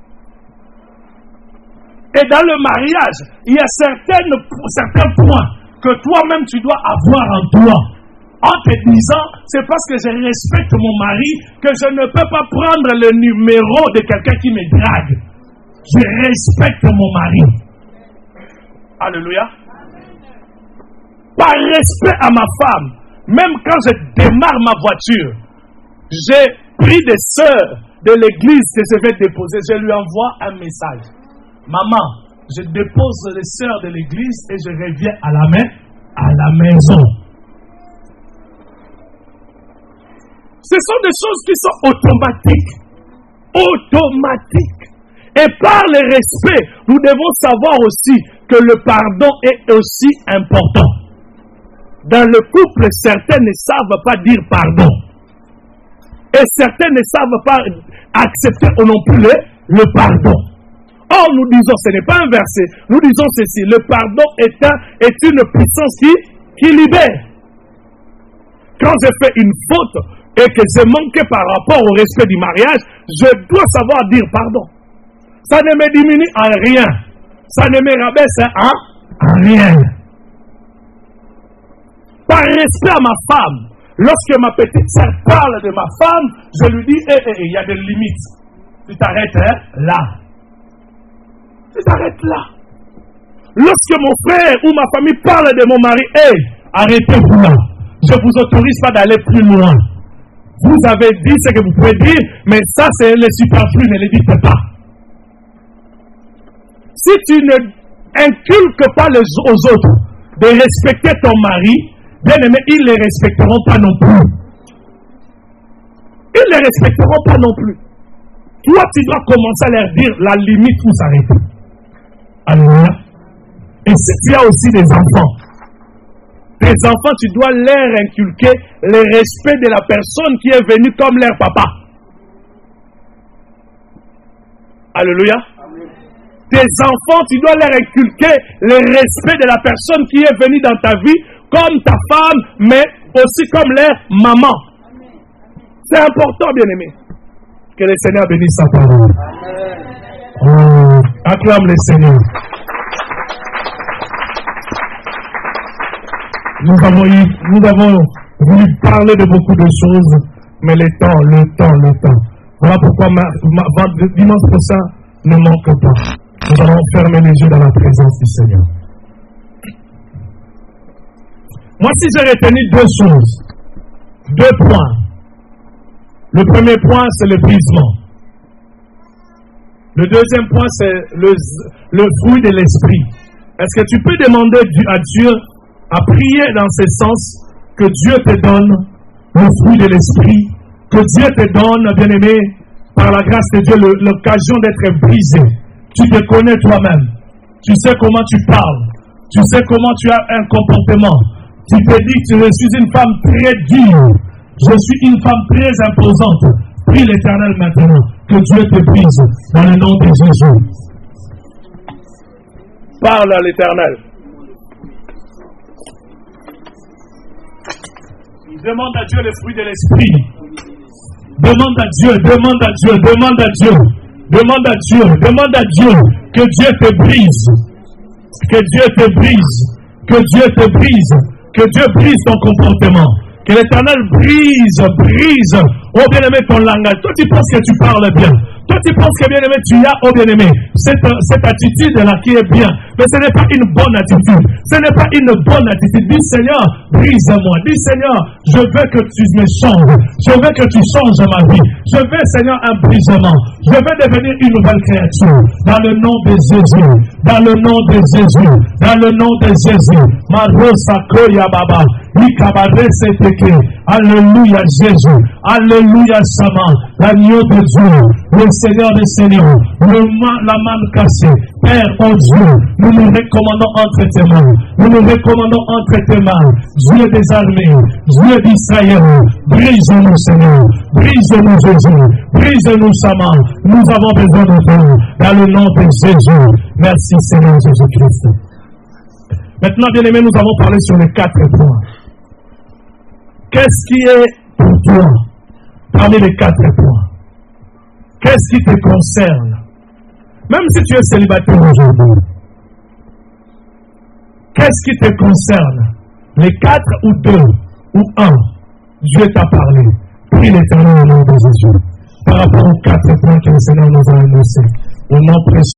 Et dans le mariage, il y a certains points que toi-même tu dois avoir en toi. En te disant, c'est parce que je respecte mon mari que je ne peux pas prendre le numéro de quelqu'un qui me drague. Je respecte mon mari. Alléluia. Par respect à ma femme, même quand je démarre ma voiture, j'ai pris des sœurs de l'église que je vais déposer, je lui envoie un message. Maman, je dépose les sœurs de l'église et je reviens à la maison. Ce sont des choses qui sont automatiques. Automatiques. Et par le respect, nous devons savoir aussi que le pardon est aussi important. Dans le couple, certains ne savent pas dire pardon. Et certains ne savent pas accepter non plus le pardon. Or, nous disons, ce n'est pas un verset, nous disons ceci, le pardon est une puissance qui libère. Quand je fais une faute, et que j'ai manqué par rapport au respect du mariage, je dois savoir dire pardon. Ça ne me diminue en rien. Ça ne me rabaisse en rien. Par respect à ma femme, lorsque ma petite sœur parle de ma femme, je lui dis, il y a des limites. Tu t'arrêtes là. Tu t'arrêtes là. Lorsque mon frère ou ma famille parle de mon mari, arrêtez-vous là. Je ne vous autorise pas d'aller plus loin. Vous avez dit ce que vous pouvez dire, mais ça c'est le superflu, ne le dites pas. Si tu ne inculques pas aux autres de respecter ton mari, bien aimé, ils ne les respecteront pas non plus. Ils ne les respecteront pas non plus. Toi, tu dois commencer à leur dire la limite où s'arrêter. Alléluia. Et si tu as aussi des enfants, tes enfants, tu dois leur inculquer le respect de la personne qui est venue comme leur papa. Alléluia. Amen. Tes enfants, tu dois leur inculquer le respect de la personne qui est venue dans ta vie comme ta femme, mais aussi comme leur maman. Amen. C'est important, bien-aimé. Que le Seigneur bénisse sa parole. Oh, acclame le Seigneur. Nous avons voulu parler de beaucoup de choses, mais le temps. Voilà pourquoi dimanche prochain ne manque pas. Nous allons fermer les yeux dans la présence du Seigneur. Moi, si j'ai retenu deux choses, 2 points. Le premier point, c'est le brisement. Le deuxième point, c'est le fruit de l'esprit. Est-ce que tu peux demander à Dieu, à prier dans ce sens, que Dieu te donne le fruit de l'esprit, que Dieu te donne, bien-aimé, par la grâce de Dieu, l'occasion d'être brisé. Tu te connais toi-même. Tu sais comment tu parles. Tu sais comment tu as un comportement. Tu te dis que je suis une femme très dure. Je suis une femme très imposante. Prie l'Éternel maintenant. Que Dieu te brise dans le nom de Jésus. Parle à l'Éternel. Demande à Dieu le fruit de l'esprit. Demande à Dieu, demande à Dieu, demande à Dieu. Demande à Dieu, demande à Dieu que Dieu te brise. Que Dieu te brise. Que Dieu te brise. Que Dieu brise ton comportement. Que l'Éternel brise. Oh bien-aimé, ton langage. Toi, tu penses que tu parles bien. Toi, tu penses que bien-aimé, tu as, oh bien-aimé, cette attitude-là qui est bien. Mais ce n'est pas une bonne attitude. Ce n'est pas une bonne attitude. Dis Seigneur, brise-moi. Dis Seigneur, je veux que tu me changes. Je veux que tu changes ma vie. Je veux, Seigneur, un brisement. Je veux devenir une nouvelle créature. Dans le nom de Jésus. Dans le nom de Jésus. Dans le nom de Jésus. Marosa Koya Baba. Alléluia Jésus. Alléluia Sama. L'agneau de Dieu. Le Seigneur des Seigneurs. La main cassée. Père, oh Dieu, nous nous recommandons entre tes mains. Nous nous recommandons entre tes mains. Dieu des armées, Dieu d'Israël, brise-nous Seigneur, brise-nous Jésus, brise-nous Sama. Nous avons besoin de toi, dans le nom de Jésus. Merci Seigneur Jésus-Christ. Maintenant, bien-aimés, nous avons parlé sur les 4 points. Qu'est-ce qui est pour toi parmi les 4 points? Qu'est-ce qui te concerne? Même si tu es célibataire aujourd'hui, qu'est-ce qui te concerne? Les 4 ou 2 ou 1, Dieu t'a parlé. Prie l'Éternel au nom de Jésus. Par rapport aux 4 points que le Seigneur nous a annoncés. Au nom précieux.